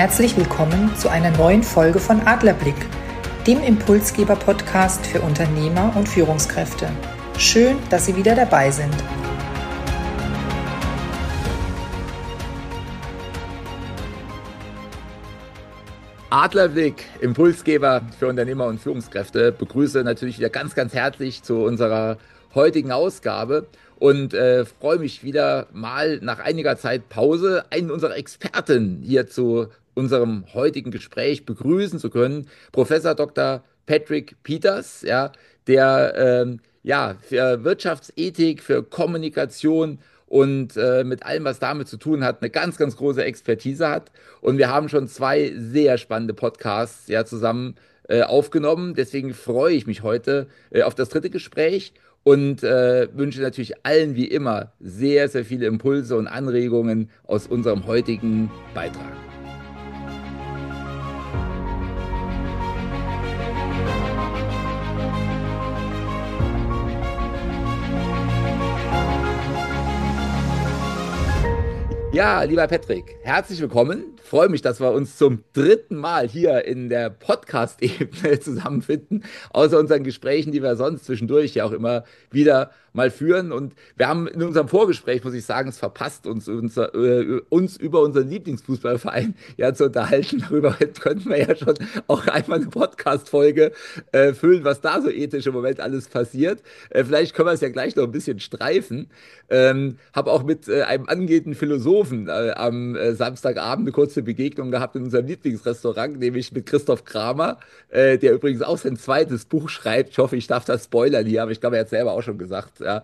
Herzlich willkommen zu einer neuen Folge von Adlerblick, dem Impulsgeber-Podcast für Unternehmer und Führungskräfte. Schön, dass Sie wieder dabei sind. Adlerblick, Impulsgeber für Unternehmer und Führungskräfte, begrüße natürlich wieder ganz, ganz herzlich zu unserer heutigen Ausgabe und freue mich wieder mal nach einiger Zeit Pause einen unserer Experten hier zu unserem heutigen Gespräch begrüßen zu können, Professor Dr. Patrick Peters, ja, der ja, für Wirtschaftsethik, für Kommunikation und mit allem, was damit zu tun hat, eine ganz, ganz große Expertise hat. Und wir haben schon zwei sehr spannende Podcasts ja zusammen aufgenommen. Deswegen freue ich mich heute auf das dritte Gespräch und wünsche natürlich allen wie immer sehr, sehr viele Impulse und Anregungen aus unserem heutigen Beitrag. Ja, lieber Patrick, herzlich willkommen. Freue mich, dass wir uns zum dritten Mal hier in der Podcast-Ebene zusammenfinden, außer unseren Gesprächen, die wir sonst zwischendurch ja auch immer wieder mal führen. Und wir haben in unserem Vorgespräch, muss ich sagen, es verpasst, uns über unseren Lieblingsfußballverein ja zu unterhalten. Darüber könnten wir ja schon auch einmal eine Podcast-Folge füllen, was da so ethisch im Moment alles passiert. Vielleicht können wir es ja gleich noch ein bisschen streifen. Habe auch mit einem angehenden Philosophen am Samstagabend eine kurze Begegnung gehabt in unserem Lieblingsrestaurant, nämlich mit Christoph Kramer, der übrigens auch sein zweites Buch schreibt. Ich hoffe, ich darf das spoilern hier, aber ich glaube, er hat es selber auch schon gesagt. Ja,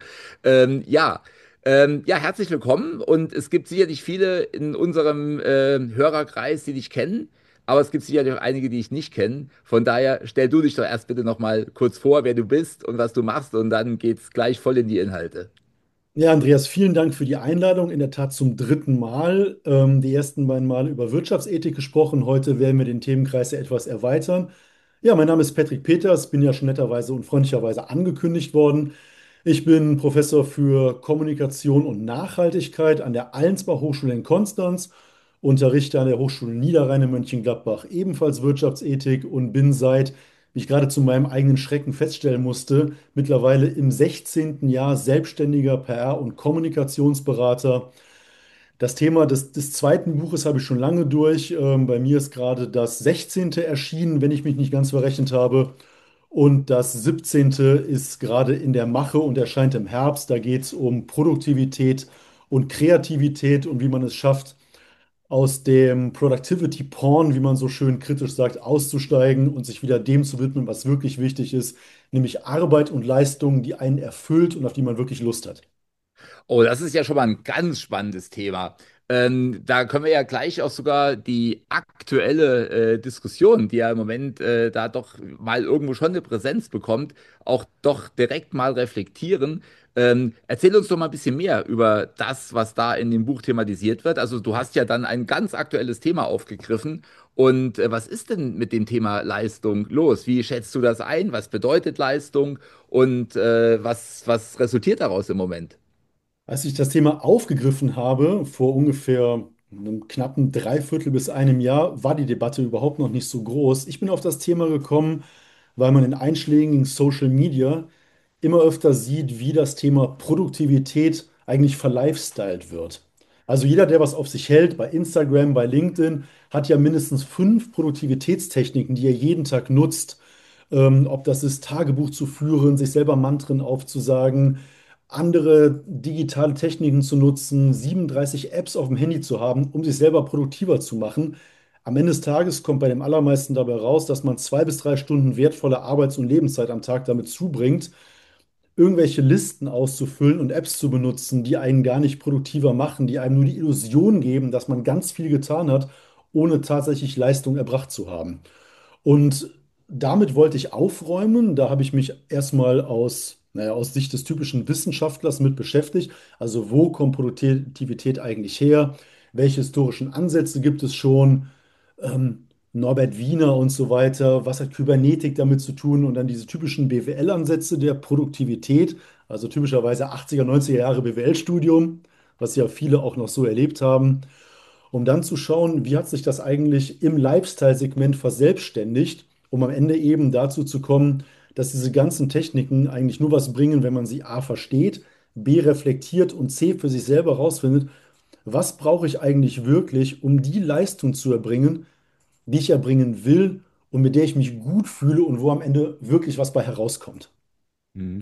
ja, herzlich willkommen. Und es gibt sicherlich viele in unserem Hörerkreis, die dich kennen. Aber es gibt sicherlich auch einige, die ich nicht kenne. Von daher stell du dich doch erst bitte noch mal kurz vor, wer du bist und was du machst. Und dann geht's gleich voll in die Inhalte. Ja, Andreas, vielen Dank für die Einladung. In der Tat zum dritten Mal. Die ersten beiden Male über Wirtschaftsethik gesprochen. Heute werden wir den Themenkreis ja etwas erweitern. Ja, mein Name ist Patrick Peters, bin ja schon netterweise und freundlicherweise angekündigt worden. Ich bin Professor für Kommunikation und Nachhaltigkeit an der Allensbach Hochschule in Konstanz, unterrichte an der Hochschule Niederrhein in Mönchengladbach ebenfalls Wirtschaftsethik und bin seit, wie ich gerade zu meinem eigenen Schrecken feststellen musste, mittlerweile im 16. Jahr selbstständiger PR- und Kommunikationsberater. Das Thema des zweiten Buches habe ich schon lange durch. Bei mir ist gerade das 16. erschienen, wenn ich mich nicht ganz verrechnet habe. Und das 17. ist gerade in der Mache und erscheint im Herbst. Da geht es um Produktivität und Kreativität und wie man es schafft, aus dem Productivity Porn, wie man so schön kritisch sagt, auszusteigen und sich wieder dem zu widmen, was wirklich wichtig ist, nämlich Arbeit und Leistung, die einen erfüllt und auf die man wirklich Lust hat. Oh, das ist ja schon mal ein ganz spannendes Thema. Da können wir ja gleich auch sogar die aktuelle Diskussion, die ja im Moment da doch mal irgendwo schon eine Präsenz bekommt, auch doch direkt mal reflektieren. Erzähl uns doch mal ein bisschen mehr über das, was da in dem Buch thematisiert wird. Also du hast ja dann ein ganz aktuelles Thema aufgegriffen. Und was ist denn mit dem Thema Leistung los? Wie schätzt du das ein? Was bedeutet Leistung? Und was resultiert daraus im Moment? Als ich das Thema aufgegriffen habe, vor ungefähr einem knappen Dreiviertel bis einem Jahr, war die Debatte überhaupt noch nicht so groß. Ich bin auf das Thema gekommen, weil man in einschlägigen Social Media immer öfter sieht, wie das Thema Produktivität eigentlich verlifestylt wird. Also jeder, der was auf sich hält, bei Instagram, bei LinkedIn, hat ja mindestens 5 Produktivitätstechniken, die er jeden Tag nutzt. Ob das ist, Tagebuch zu führen, sich selber Mantren aufzusagen, andere digitale Techniken zu nutzen, 37 Apps auf dem Handy zu haben, um sich selber produktiver zu machen. Am Ende des Tages kommt bei dem allermeisten dabei raus, dass man 2 bis 3 Stunden wertvolle Arbeits- und Lebenszeit am Tag damit zubringt, irgendwelche Listen auszufüllen und Apps zu benutzen, die einen gar nicht produktiver machen, die einem nur die Illusion geben, dass man ganz viel getan hat, ohne tatsächlich Leistung erbracht zu haben. Und damit wollte ich aufräumen. Da habe ich mich erstmal aus Sicht des typischen Wissenschaftlers mit beschäftigt. Also wo kommt Produktivität eigentlich her? Welche historischen Ansätze gibt es schon? Norbert Wiener und so weiter. Was hat Kybernetik damit zu tun? Und dann diese typischen BWL-Ansätze der Produktivität, also typischerweise 80er, 90er Jahre BWL-Studium, was ja viele auch noch so erlebt haben. um dann zu schauen, wie hat sich das eigentlich im Lifestyle-Segment verselbstständigt, um am Ende eben dazu zu kommen, dass diese ganzen Techniken eigentlich nur was bringen, wenn man sie A versteht, B reflektiert und C für sich selber rausfindet, was brauche ich eigentlich wirklich, um die Leistung zu erbringen, die ich erbringen will und mit der ich mich gut fühle und wo am Ende wirklich was bei herauskommt. Mhm.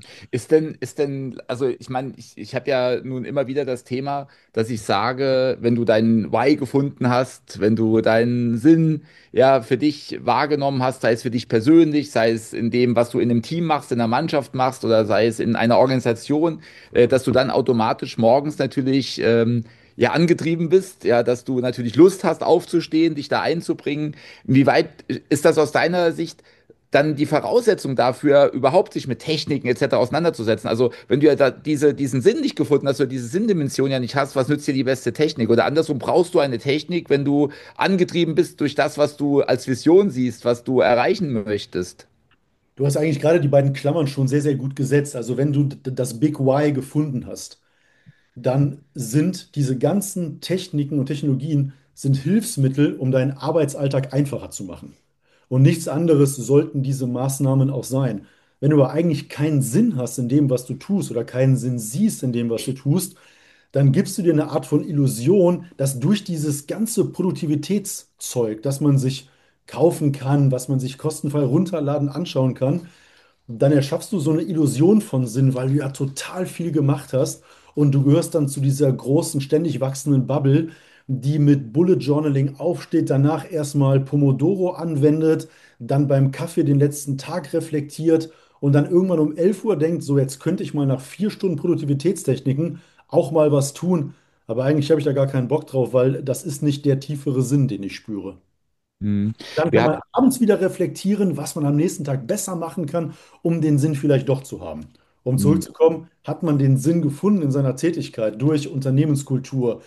Also ich meine, ich habe ja nun immer wieder das Thema, dass ich sage, wenn du deinen Why gefunden hast, wenn du deinen Sinn ja für dich wahrgenommen hast, sei es für dich persönlich, sei es in dem, was du in einem Team machst, in einer Mannschaft machst oder sei es in einer Organisation, dass du dann automatisch morgens natürlich ja angetrieben bist, ja, dass du natürlich Lust hast aufzustehen, dich da einzubringen. Inwieweit ist das aus deiner Sicht dann die Voraussetzung dafür, überhaupt sich mit Techniken etc. auseinanderzusetzen? Also, wenn du ja da diesen Sinn nicht gefunden hast oder diese Sinndimension ja nicht hast, was nützt dir die beste Technik? Oder andersrum, brauchst du eine Technik, wenn du angetrieben bist durch das, was du als Vision siehst, was du erreichen möchtest? Du hast eigentlich gerade die beiden Klammern schon sehr, sehr gut gesetzt. Also wenn du das Big Why gefunden hast, dann sind diese ganzen Techniken und Technologien sind Hilfsmittel, um deinen Arbeitsalltag einfacher zu machen. Und nichts anderes sollten diese Maßnahmen auch sein. Wenn du aber eigentlich keinen Sinn hast in dem, was du tust oder keinen Sinn siehst in dem, was du tust, dann gibst du dir eine Art von Illusion, dass durch dieses ganze Produktivitätszeug, das man sich kaufen kann, was man sich kostenfrei runterladen, anschauen kann, dann erschaffst du so eine Illusion von Sinn, weil du ja total viel gemacht hast und du gehörst dann zu dieser großen, ständig wachsenden Bubble, die mit Bullet Journaling aufsteht, danach erstmal Pomodoro anwendet, dann beim Kaffee den letzten Tag reflektiert und dann irgendwann um 11 Uhr denkt, so jetzt könnte ich mal nach 4 Stunden Produktivitätstechniken auch mal was tun. Aber eigentlich habe ich da gar keinen Bock drauf, weil das ist nicht der tiefere Sinn, den ich spüre. Hm. Dann Wir kann man hatten, abends wieder reflektieren, was man am nächsten Tag besser machen kann, um den Sinn vielleicht doch zu haben. Um hm. zurückzukommen, hat man den Sinn gefunden in seiner Tätigkeit durch Unternehmenskultur,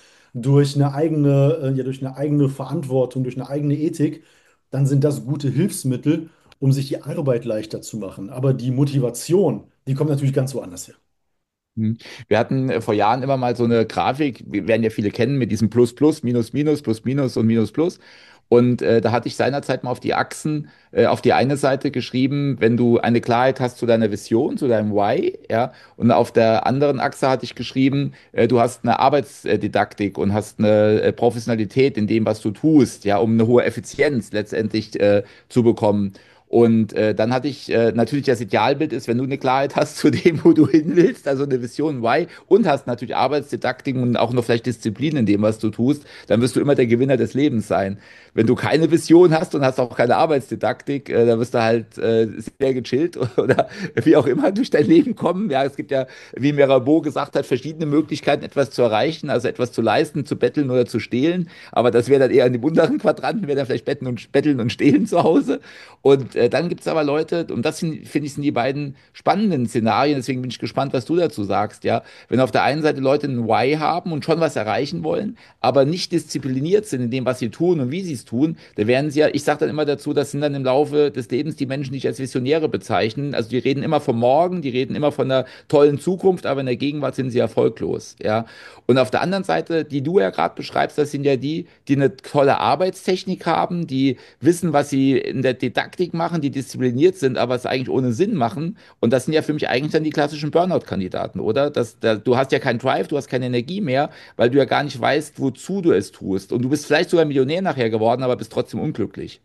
durch eine eigene Verantwortung, durch eine eigene Ethik, dann sind das gute Hilfsmittel, um sich die Arbeit leichter zu machen. Aber die Motivation, die kommt natürlich ganz woanders her. Hm. Wir hatten vor Jahren immer mal so eine Grafik, wir werden ja viele kennen, mit diesem Plus, Plus, Minus, Minus, Plus, Minus und Minus, Plus. Und da hatte ich seinerzeit mal auf die Achsen, auf die eine Seite geschrieben, wenn du eine Klarheit hast zu deiner Vision, zu deinem Why, ja, und auf der anderen Achse hatte ich geschrieben, du hast eine Arbeitsdidaktik und hast eine Professionalität in dem, was du tust, ja, um eine hohe Effizienz letztendlich zu bekommen. Und dann hatte ich natürlich das Idealbild ist, wenn du eine Klarheit hast zu dem, wo du hin willst, also eine Vision Why und hast natürlich Arbeitsdidaktiken und auch noch vielleicht Disziplin in dem, was du tust, dann wirst du immer der Gewinner des Lebens sein. Wenn du keine Vision hast und hast auch keine Arbeitsdidaktik, dann wirst du halt sehr gechillt oder wie auch immer durch dein Leben kommen. Ja, es gibt ja, wie Mirabeau gesagt hat, verschiedene Möglichkeiten, etwas zu erreichen, also etwas zu leisten, zu betteln oder zu stehlen. Aber das wäre dann eher in dem unteren Quadranten, wäre dann vielleicht Betteln und Stehlen zu Hause. Und dann gibt es aber Leute, und das finde ich sind die beiden spannenden Szenarien, deswegen bin ich gespannt, was du dazu sagst, ja. Wenn auf der einen Seite Leute ein Why haben und schon was erreichen wollen, aber nicht diszipliniert sind in dem, was sie tun und wie sie es tun, da werden sie ja, ich sage dann immer dazu, das sind dann im Laufe des Lebens die Menschen, die ich als Visionäre bezeichnen. Also die reden immer vom Morgen, die reden immer von einer tollen Zukunft, aber in der Gegenwart sind sie erfolglos, ja. Und auf der anderen Seite, die du ja gerade beschreibst, das sind ja die, die eine tolle Arbeitstechnik haben, die wissen, was sie in der Didaktik machen, die diszipliniert sind, aber es eigentlich ohne Sinn machen. Und das sind ja für mich eigentlich dann die klassischen Burnout-Kandidaten, oder? Du hast ja keinen Drive, du hast keine Energie mehr, weil du ja gar nicht weißt, wozu du es tust. Und du bist vielleicht sogar Millionär nachher geworden, aber bist trotzdem unglücklich.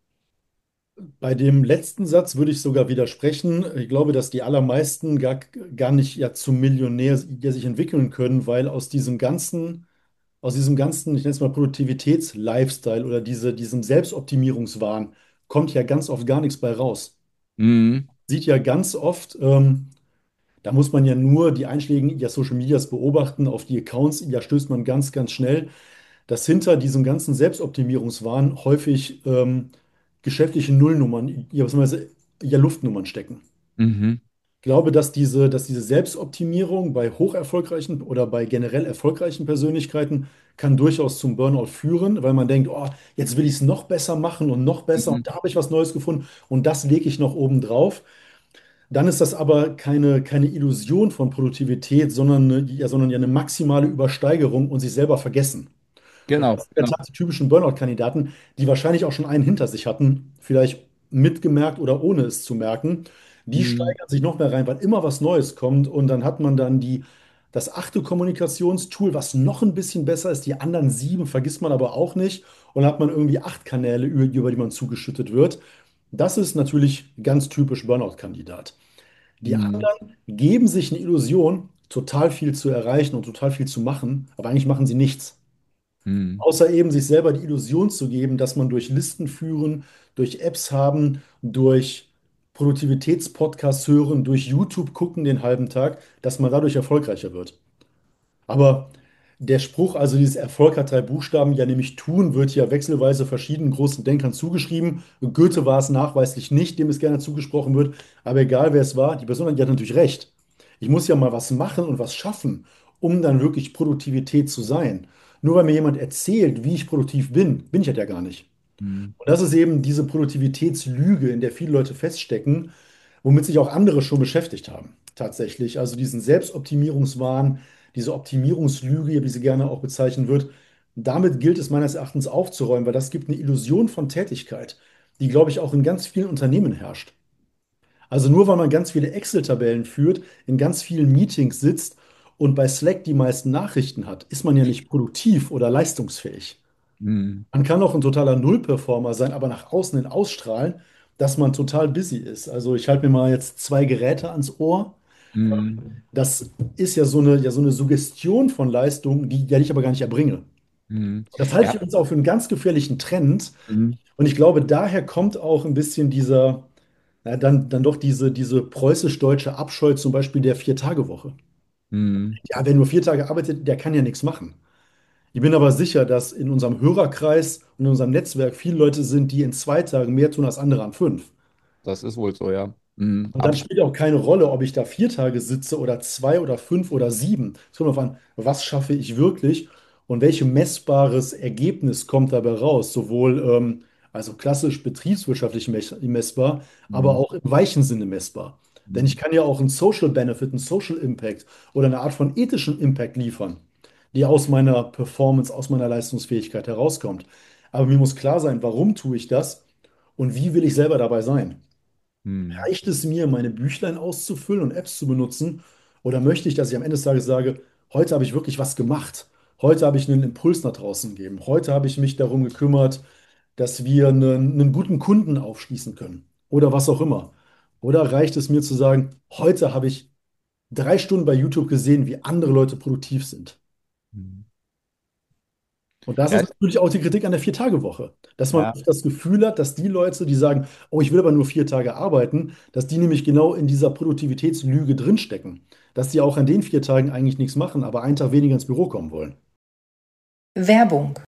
Bei dem letzten Satz würde ich sogar widersprechen. Ich glaube, dass die allermeisten gar nicht ja zum Millionär ja, sich entwickeln können, weil aus diesem ganzen, ich nenne es mal Produktivitäts-Lifestyle oder diesem Selbstoptimierungswahn kommt ja ganz oft gar nichts bei raus. Mhm. Sieht ja ganz oft, da muss man ja nur die Einschläge ja Social Medias beobachten, auf die Accounts, ja stößt man ganz, ganz schnell, dass hinter diesem ganzen Selbstoptimierungswahn häufig geschäftliche Nullnummern, ja, beziehungsweise ja Luftnummern stecken. Mhm. Ich glaube, dass diese Selbstoptimierung bei hocherfolgreichen oder bei generell erfolgreichen Persönlichkeiten kann durchaus zum Burnout führen, weil man denkt, oh, jetzt will ich es noch besser machen und noch besser und Mhm. da habe ich was Neues gefunden und das lege ich noch oben drauf. Dann ist das aber keine Illusion von Produktivität, sondern ja eine maximale Übersteigerung und sich selber vergessen. Genau, In der genau. Tat die typischen Burnout-Kandidaten, die wahrscheinlich auch schon einen hinter sich hatten, vielleicht mitgemerkt oder ohne es zu merken, die Mhm. steigern sich noch mehr rein, weil immer was Neues kommt und dann hat man dann das achte Kommunikationstool, was noch ein bisschen besser ist. Die anderen sieben vergisst man aber auch nicht und dann hat man irgendwie acht Kanäle, über die man zugeschüttet wird. Das ist natürlich ganz typisch Burnout-Kandidat. Die Mhm. anderen geben sich eine Illusion, total viel zu erreichen und total viel zu machen, aber eigentlich machen sie nichts. Mhm. Außer eben sich selber die Illusion zu geben, dass man durch Listen führen, durch Apps haben, durch Produktivitätspodcasts hören, durch YouTube gucken den halben Tag, dass man dadurch erfolgreicher wird. Aber der Spruch, also dieses Erfolg hat drei Buchstaben, ja nämlich tun, wird ja wechselweise verschiedenen großen Denkern zugeschrieben. Goethe war es nachweislich nicht, dem es gerne zugesprochen wird. Aber egal wer es war, die Person hat ja natürlich recht. Ich muss ja mal was machen und was schaffen, um dann wirklich Produktivität zu sein. Nur weil mir jemand erzählt, wie ich produktiv bin, bin ich das ja gar nicht. Mhm. Und das ist eben diese Produktivitätslüge, in der viele Leute feststecken, womit sich auch andere schon beschäftigt haben. Tatsächlich. Also diesen Selbstoptimierungswahn, diese Optimierungslüge, wie sie gerne auch bezeichnet wird, damit gilt es meines Erachtens aufzuräumen, weil das gibt eine Illusion von Tätigkeit, die, glaube ich, auch in ganz vielen Unternehmen herrscht. Also nur weil man ganz viele Excel-Tabellen führt, in ganz vielen Meetings sitzt und bei Slack die meisten Nachrichten hat, ist man ja nicht produktiv oder leistungsfähig. Mhm. Man kann auch ein totaler Null-Performer sein, aber nach außen hin ausstrahlen, dass man total busy ist. Also ich halte mir mal jetzt zwei Geräte ans Ohr. Mhm. Das ist ja so eine Suggestion von Leistung, die ich aber gar nicht erbringe. Mhm. Das halte ich Ja. übrigens auch für einen ganz gefährlichen Trend. Mhm. Und ich glaube, daher kommt auch ein bisschen dann doch diese preußisch-deutsche Abscheu zum Beispiel der Vier-Tage-Woche. Mhm. Ja, wer nur 4 Tage arbeitet, der kann ja nichts machen. Ich bin aber sicher, dass in unserem Hörerkreis und in unserem Netzwerk viele Leute sind, die in 2 Tagen mehr tun als andere an 5. Das ist wohl so, ja. Mhm. Und dann Absolut. spielt auch keine Rolle, ob ich da 4 Tage sitze oder 2 oder 5 oder 7. Es kommt darauf an, was schaffe ich wirklich und welches messbares Ergebnis kommt dabei raus. Sowohl also klassisch betriebswirtschaftlich messbar, aber Mhm. auch im weichen Sinne messbar. Denn ich Mhm. kann ja auch einen Social Benefit, einen Social Impact oder eine Art von ethischem Impact liefern, die aus meiner Performance, aus meiner Leistungsfähigkeit herauskommt. Aber mir muss klar sein, warum tue ich das und wie will ich selber dabei sein. Mhm. Reicht es mir, meine Büchlein auszufüllen und Apps zu benutzen? Oder möchte ich, dass ich am Ende des Tages sage, heute habe ich wirklich was gemacht. Heute habe ich einen Impuls nach draußen gegeben. Heute habe ich mich darum gekümmert, dass wir einen guten Kunden aufschließen können. Oder was auch immer. Oder reicht es mir zu sagen, heute habe ich 3 Stunden bei YouTube gesehen, wie andere Leute produktiv sind. Mhm. Und das Ja, ist natürlich auch die Kritik an der Vier-Tage-Woche, dass man ja. oft das Gefühl hat, dass die Leute, die sagen, oh, ich will aber nur 4 Tage arbeiten, dass die nämlich genau in dieser Produktivitätslüge drinstecken, dass die auch an den 4 Tagen eigentlich nichts machen, aber einen Tag weniger ins Büro kommen wollen. Werbung.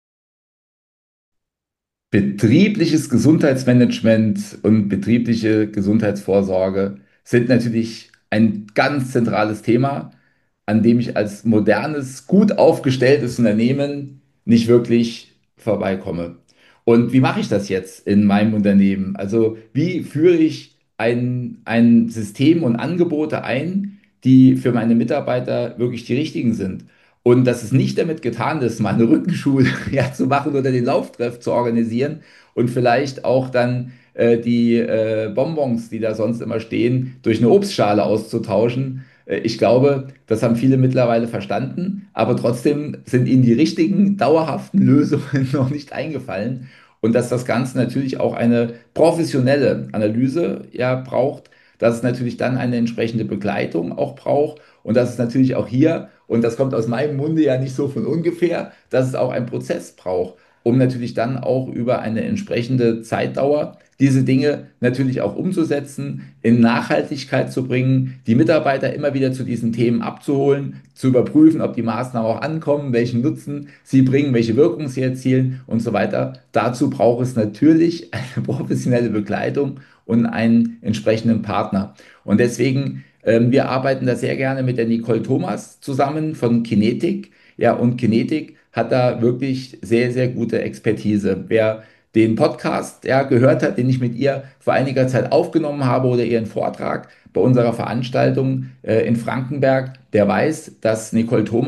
Betriebliches Gesundheitsmanagement und betriebliche Gesundheitsvorsorge sind natürlich ein ganz zentrales Thema, an dem ich als modernes, gut aufgestelltes Unternehmen nicht wirklich vorbeikomme. Und wie mache ich das jetzt in meinem Unternehmen? Also wie führe ich ein System und Angebote ein, die für meine Mitarbeiter wirklich die richtigen sind? Und dass es nicht damit getan ist, mal eine Rückenschule ja, zu machen oder den Lauftreff zu organisieren und vielleicht auch dann die Bonbons, die da sonst immer stehen, durch eine Obstschale auszutauschen. Ich glaube, das haben viele mittlerweile verstanden, aber trotzdem sind ihnen die richtigen, dauerhaften Lösungen noch nicht eingefallen. Und dass das Ganze natürlich auch eine professionelle Analyse ja braucht, dass es natürlich dann eine entsprechende Begleitung auch braucht und dass es natürlich auch hier, und das kommt aus meinem Munde ja nicht so von ungefähr, dass es auch einen Prozess braucht, um natürlich dann auch über eine entsprechende Zeitdauer diese Dinge natürlich auch umzusetzen, in Nachhaltigkeit zu bringen, die Mitarbeiter immer wieder zu diesen Themen abzuholen, zu überprüfen, ob die Maßnahmen auch ankommen, welchen Nutzen sie bringen, welche Wirkung sie erzielen und so weiter. Dazu braucht es natürlich eine professionelle Begleitung und einen entsprechenden Partner. Und deswegen, wir arbeiten da sehr gerne mit der Nicole Thomas zusammen von Kinetic. Ja, und Kinetic hat da wirklich sehr, sehr gute Expertise. Wer den Podcast ja, gehört hat, den ich mit ihr vor einiger Zeit aufgenommen habe oder ihren Vortrag bei unserer Veranstaltung in Frankenberg, der weiß, dass Nicole Thomas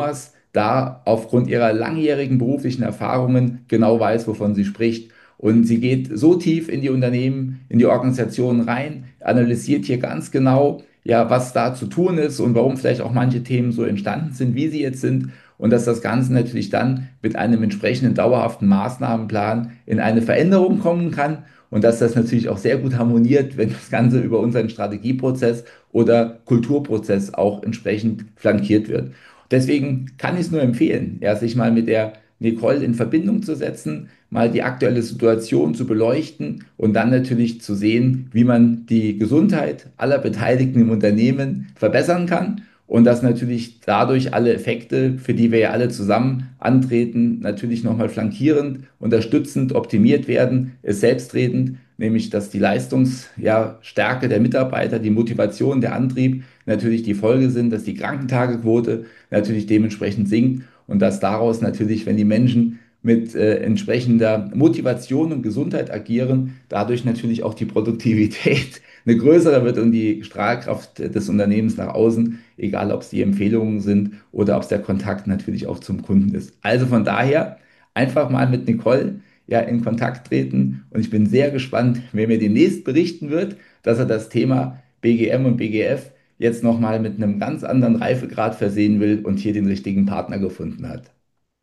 da aufgrund ihrer langjährigen beruflichen Erfahrungen genau weiß, wovon sie spricht. Und sie geht so tief in die Unternehmen, in die Organisationen rein, analysiert hier ganz genau, ja, was da zu tun ist und warum vielleicht auch manche Themen so entstanden sind, wie sie jetzt sind. Und dass das Ganze natürlich dann mit einem entsprechenden dauerhaften Maßnahmenplan in eine Veränderung kommen kann und dass das natürlich auch sehr gut harmoniert, wenn das Ganze über unseren Strategieprozess oder Kulturprozess auch entsprechend flankiert wird. Deswegen kann ich es nur empfehlen, ja, sich mal mit der Nicole in Verbindung zu setzen, mal die aktuelle Situation zu beleuchten und dann natürlich zu sehen, wie man die Gesundheit aller Beteiligten im Unternehmen verbessern kann und dass natürlich dadurch alle Effekte, für die wir ja alle zusammen antreten, natürlich nochmal flankierend, unterstützend, optimiert werden, es selbstredend, nämlich dass die Leistungsstärke der Mitarbeiter, die Motivation, der Antrieb natürlich die Folge sind, dass die Krankentagequote natürlich dementsprechend sinkt und dass daraus natürlich, wenn die Menschen mit entsprechender Motivation und Gesundheit agieren, dadurch natürlich auch die Produktivität eine größere wird und die Strahlkraft des Unternehmens nach außen, egal ob es die Empfehlungen sind oder ob es der Kontakt natürlich auch zum Kunden ist. Also von daher einfach mal mit Nicole ja in Kontakt treten und ich bin sehr gespannt, wer mir demnächst berichten wird, dass er das Thema BGM und BGF jetzt nochmal mit einem ganz anderen Reifegrad versehen will und hier den richtigen Partner gefunden hat.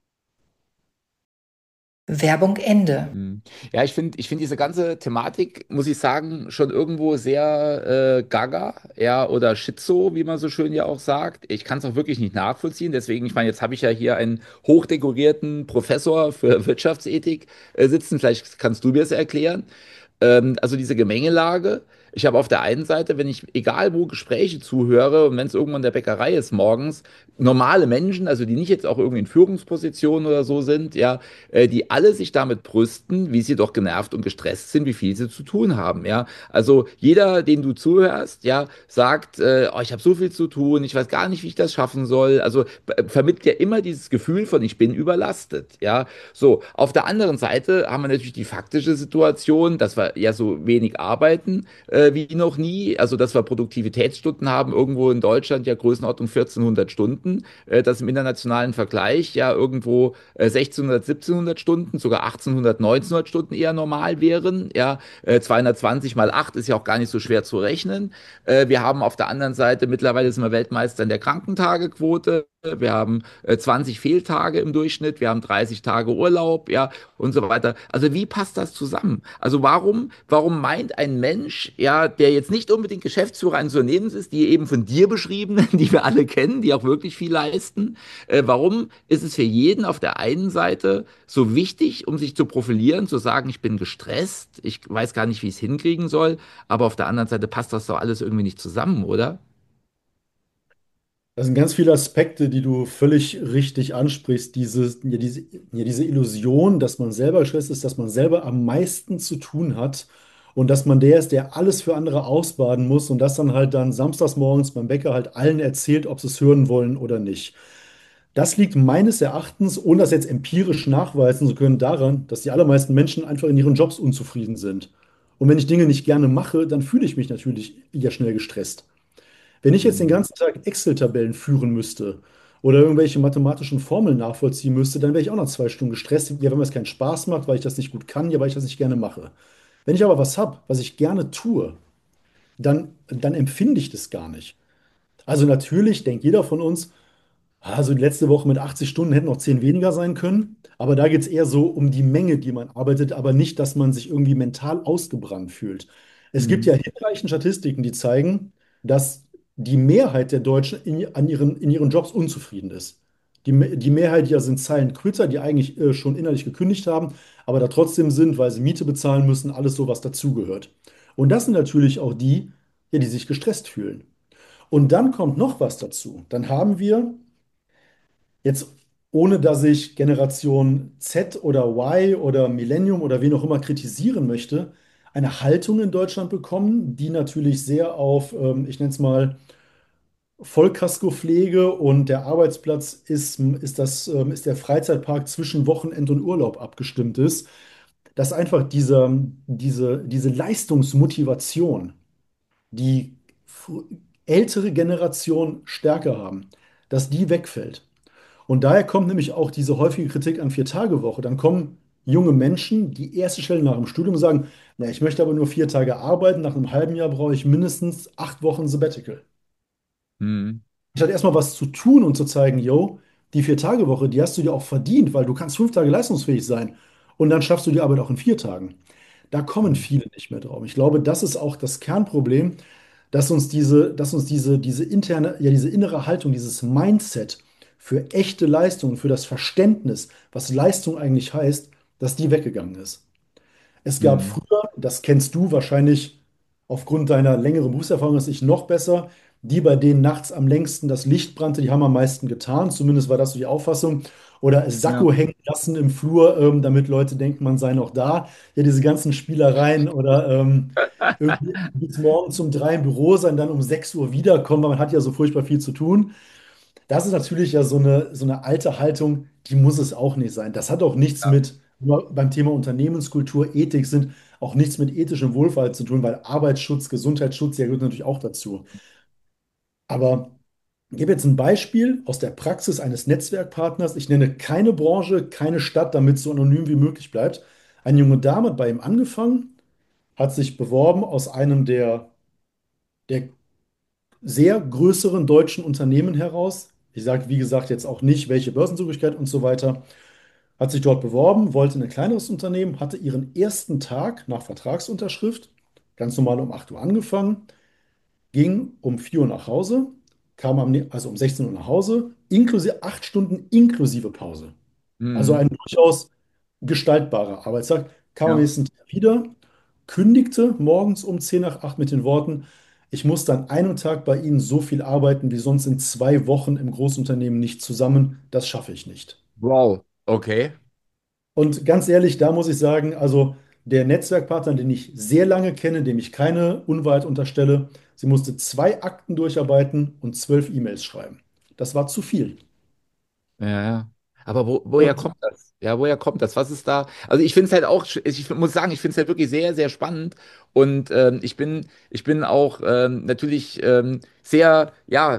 Werbung Ende. Mhm. Ja, ich finde diese ganze Thematik, muss ich sagen, schon irgendwo sehr gaga, ja, oder schizo, wie man so schön ja auch sagt. Ich kann es auch wirklich nicht nachvollziehen. Deswegen, ich meine, jetzt habe ich ja hier einen hochdekorierten Professor für Wirtschaftsethik sitzen. Vielleicht kannst du mir das erklären. Also diese Gemengelage. Ich habe auf der einen Seite, wenn ich egal wo Gespräche zuhöre und wenn es irgendwann in der Bäckerei ist morgens, normale Menschen, also die nicht jetzt auch irgendwie in Führungspositionen oder so sind, ja, die alle sich damit brüsten, wie sie doch genervt und gestresst sind, wie viel sie zu tun haben, ja. Also jeder, den du zuhörst, ja, sagt, oh, ich habe so viel zu tun, ich weiß gar nicht, wie ich das schaffen soll. Also vermittelt ja immer dieses Gefühl von, ich bin überlastet, ja. So, auf der anderen Seite haben wir natürlich die faktische Situation, dass wir ja so wenig arbeiten wie noch nie, also dass wir Produktivitätsstunden haben, irgendwo in Deutschland ja Größenordnung 1400 Stunden, das im internationalen Vergleich ja irgendwo 1600, 1700 Stunden, sogar 1800, 1900 Stunden eher normal wären. Ja, 220 mal 8 ist ja auch gar nicht so schwer zu rechnen. Wir haben auf der anderen Seite, mittlerweile sind wir Weltmeister in der Krankentagequote. Wir haben 20 Fehltage im Durchschnitt, wir haben 30 Tage Urlaub, ja, und so weiter. Also wie passt das zusammen? Also warum meint ein Mensch, ja, der jetzt nicht unbedingt Geschäftsführer eines Unternehmens ist, die eben von dir beschriebenen, die wir alle kennen, die auch wirklich viel leisten, warum ist es für jeden auf der einen Seite so wichtig, um sich zu profilieren, zu sagen, ich bin gestresst, ich weiß gar nicht, wie ich es hinkriegen soll, aber auf der anderen Seite passt das doch alles irgendwie nicht zusammen, oder? Das sind ganz viele Aspekte, die du völlig richtig ansprichst. Diese Illusion, dass man selber gestresst ist, dass man selber am meisten zu tun hat und dass man der ist, der alles für andere ausbaden muss und das dann halt dann samstags morgens beim Bäcker halt allen erzählt, ob sie es hören wollen oder nicht. Das liegt meines Erachtens, ohne das jetzt empirisch nachweisen zu können, daran, dass die allermeisten Menschen einfach in ihren Jobs unzufrieden sind. Und wenn ich Dinge nicht gerne mache, dann fühle ich mich natürlich ja schnell gestresst. Wenn ich jetzt den Mhm. ganzen Tag Excel-Tabellen führen müsste oder irgendwelche mathematischen Formeln nachvollziehen müsste, dann wäre ich auch nach 2 Stunden gestresst. Ja, wenn mir das keinen Spaß macht, weil ich das nicht gut kann, ja, weil ich das nicht gerne mache. Wenn ich aber was habe, was ich gerne tue, dann empfinde ich das gar nicht. Also natürlich denkt jeder von uns, also die letzte Woche mit 80 Stunden hätten noch 10 weniger sein können. Aber da geht es eher so um die Menge, die man arbeitet, aber nicht, dass man sich irgendwie mental ausgebrannt fühlt. Es gibt ja Mhm. hinreichend Statistiken, die zeigen, dass die Mehrheit der Deutschen in ihren Jobs unzufrieden ist. Die Mehrheit ja sind Silent Quitter, die eigentlich schon innerlich gekündigt haben, aber da trotzdem sind, weil sie Miete bezahlen müssen, alles so, was dazugehört. Und das sind natürlich auch die, ja, die sich gestresst fühlen. Und dann kommt noch was dazu. Dann haben wir jetzt, ohne dass ich Generation Z oder Y oder Millennium oder wen auch immer kritisieren möchte, eine Haltung in Deutschland bekommen, die natürlich sehr auf, ich nenne es mal, Vollkaskopflege und der Arbeitsplatz ist der Freizeitpark zwischen Wochenend und Urlaub abgestimmt ist, dass einfach diese Leistungsmotivation, die ältere Generationen stärker haben, dass die wegfällt. Und daher kommt nämlich auch diese häufige Kritik an Vier-Tage-Woche. Dann kommen junge Menschen, die erste Stelle nach dem Studium sagen, na, ich möchte aber nur 4 Tage arbeiten, nach einem halben Jahr brauche ich mindestens 8 Wochen Sabbatical. Hm. Statt erstmal was zu tun und zu zeigen, yo, die 4-Tage-Woche, die hast du dir auch verdient, weil du kannst 5 Tage leistungsfähig sein und dann schaffst du die Arbeit auch in 4 Tagen. Da kommen Hm. viele nicht mehr drauf. Ich glaube, das ist auch das Kernproblem, dass uns diese interne, ja, diese innere Haltung, dieses Mindset für echte Leistung, für das Verständnis, was Leistung eigentlich heißt, dass die weggegangen ist. Es gab Hm. früher, das kennst du wahrscheinlich aufgrund deiner längeren Berufserfahrung als ich noch besser, die, bei denen nachts am längsten das Licht brannte, die haben am meisten getan. Zumindest war das so die Auffassung. Oder Ja. Sakko hängen lassen im Flur, damit Leute denken, man sei noch da. Ja, diese ganzen Spielereien oder irgendwie bis morgens um 3 im Büro sein, dann um 6 Uhr wiederkommen, weil man hat ja so furchtbar viel zu tun. Das ist natürlich ja so eine alte Haltung, die muss es auch nicht sein. Das hat auch nichts mit, nur beim Thema Unternehmenskultur, Ethik sind auch nichts mit ethischem Wohlverhalten zu tun, weil Arbeitsschutz, Gesundheitsschutz, ja gehört natürlich auch dazu. Aber ich gebe jetzt ein Beispiel aus der Praxis eines Netzwerkpartners. Ich nenne keine Branche, keine Stadt, damit es so anonym wie möglich bleibt. Eine junge Dame hat bei ihm angefangen, hat sich beworben aus einem der sehr größeren deutschen Unternehmen heraus. Ich sage, wie gesagt, jetzt auch nicht, welche Börsenzugehörigkeit und so weiter. Hat sich dort beworben, wollte ein kleineres Unternehmen, hatte ihren ersten Tag nach Vertragsunterschrift, ganz normal um 8 Uhr angefangen, ging um 4 Uhr nach Hause, kam also um 16 Uhr nach Hause, inklusive 8 Stunden inklusive Pause. Also Hm. ein durchaus gestaltbarer Arbeitstag, kam am Ja. nächsten Tag wieder, kündigte morgens um 10 nach 8 mit den Worten, ich muss an einem Tag bei Ihnen so viel arbeiten wie sonst in 2 Wochen im Großunternehmen nicht zusammen. Das schaffe ich nicht. Wow. Okay. Und ganz ehrlich, da muss ich sagen, also der Netzwerkpartner, den ich sehr lange kenne, dem ich keine Unwahrheit unterstelle, sie musste 2 Akten durcharbeiten und 12 E-Mails schreiben. Das war zu viel. Ja, ja. Aber woher Und kommt das? Ja, woher kommt das? Was ist da? Also ich finde es halt auch, ich muss sagen, ich finde es halt wirklich sehr, sehr spannend. Und ich bin auch natürlich sehr, ja,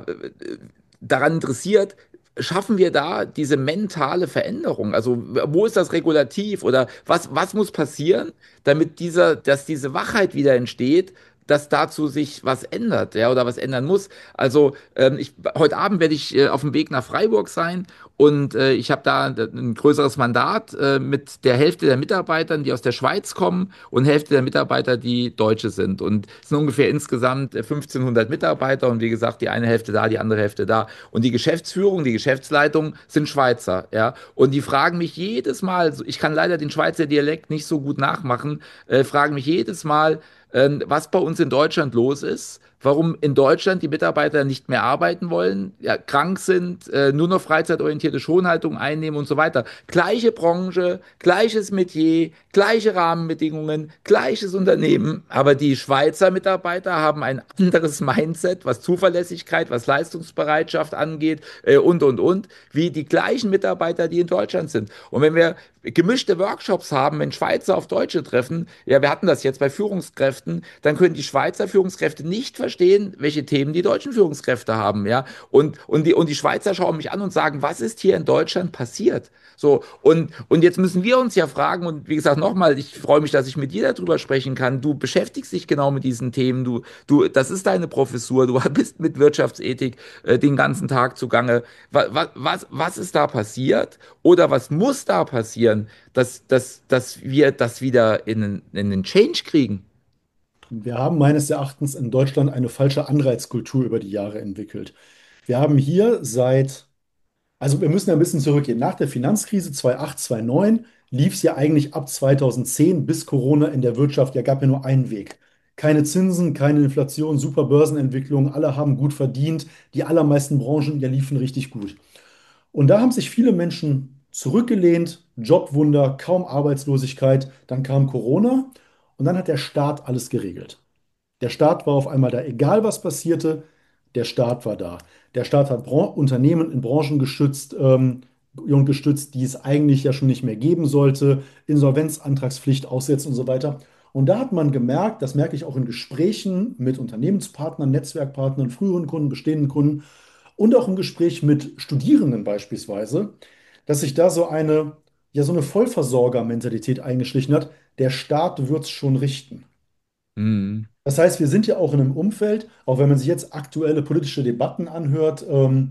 daran interessiert, schaffen wir da diese mentale Veränderung? Also wo ist das Regulativ oder was muss passieren, damit dass diese Wachheit wieder entsteht? Dass dazu sich was ändert, ja, oder was ändern muss. Also heute Abend werde ich auf dem Weg nach Freiburg sein und ich habe da ein größeres Mandat mit der Hälfte der Mitarbeitern, die aus der Schweiz kommen und Hälfte der Mitarbeiter, die Deutsche sind. Und es sind ungefähr insgesamt 1500 Mitarbeiter und wie gesagt, die eine Hälfte da, die andere Hälfte da. Und die Geschäftsführung, die Geschäftsleitung sind Schweizer, ja. Und die fragen mich jedes Mal, ich kann leider den Schweizer Dialekt nicht so gut nachmachen, fragen mich jedes Mal, was bei uns in Deutschland los ist, warum in Deutschland die Mitarbeiter nicht mehr arbeiten wollen, ja, krank sind, nur noch freizeitorientierte Schonhaltung einnehmen und so weiter. Gleiche Branche, gleiches Metier, gleiche Rahmenbedingungen, gleiches Unternehmen, aber die Schweizer Mitarbeiter haben ein anderes Mindset, was Zuverlässigkeit, was Leistungsbereitschaft angeht und, wie die gleichen Mitarbeiter, die in Deutschland sind. Und wenn wir gemischte Workshops haben, wenn Schweizer auf Deutsche treffen, ja, wir hatten das jetzt bei Führungskräften, dann können die Schweizer Führungskräfte nicht verstehen, welche Themen die deutschen Führungskräfte haben, ja. Und die Schweizer schauen mich an und sagen, was ist hier in Deutschland passiert? So, und jetzt müssen wir uns ja fragen, und wie gesagt, nochmal, ich freue mich, dass ich mit dir darüber sprechen kann. Du beschäftigst dich genau mit diesen Themen, das ist deine Professur, du bist mit Wirtschaftsethik den ganzen Tag zugange. Was ist da passiert? Oder was muss da passieren, dass wir das wieder in den Change kriegen? wir haben meines Erachtens in Deutschland eine falsche Anreizkultur über die Jahre entwickelt. Wir haben hier also wir müssen ja ein bisschen zurückgehen. Nach der Finanzkrise 2008, 2009 lief es ja eigentlich ab 2010 bis Corona in der Wirtschaft, ja gab ja nur einen Weg. Keine Zinsen, keine Inflation, super Börsenentwicklung, alle haben gut verdient, die allermeisten Branchen, ja liefen richtig gut. Und da haben sich viele Menschen zurückgelehnt, Jobwunder, kaum Arbeitslosigkeit, dann kam Corona und dann hat der Staat alles geregelt. Der Staat war auf einmal da, egal was passierte, der Staat war da. Der Staat hat Unternehmen in Branchen gestützt, die es eigentlich ja schon nicht mehr geben sollte, Insolvenzantragspflicht aussetzen und so weiter. Und da hat man gemerkt, das merke ich auch in Gesprächen mit Unternehmenspartnern, Netzwerkpartnern, früheren Kunden, bestehenden Kunden, und auch im Gespräch mit Studierenden beispielsweise, dass sich da so eine Vollversorgermentalität eingeschlichen hat. Der Staat wird es schon richten. Mhm. Das heißt, wir sind ja auch in einem Umfeld, auch wenn man sich jetzt aktuelle politische Debatten anhört.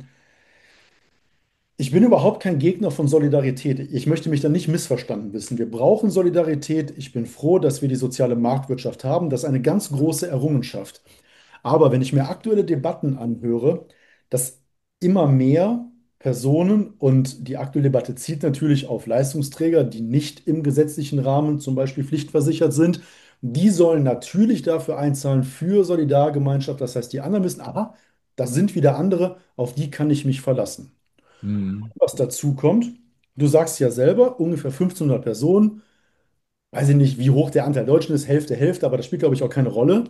Ich bin überhaupt kein Gegner von Solidarität. Ich möchte mich da nicht missverstanden wissen. Wir brauchen Solidarität. Ich bin froh, dass wir die soziale Marktwirtschaft haben. Das ist eine ganz große Errungenschaft. Aber wenn ich mir aktuelle Debatten anhöre, dass immer mehr Personen, und die aktuelle Debatte zielt natürlich auf Leistungsträger, die nicht im gesetzlichen Rahmen zum Beispiel pflichtversichert sind, die sollen natürlich dafür einzahlen für Solidargemeinschaft. Das heißt, die anderen wissen, aha, das sind wieder andere, auf die kann ich mich verlassen. Mhm. Was dazu kommt, du sagst ja selber, ungefähr 1500 Personen, weiß ich nicht, wie hoch der Anteil Deutschen ist, Hälfte, Hälfte, aber das spielt, glaube ich, auch keine Rolle.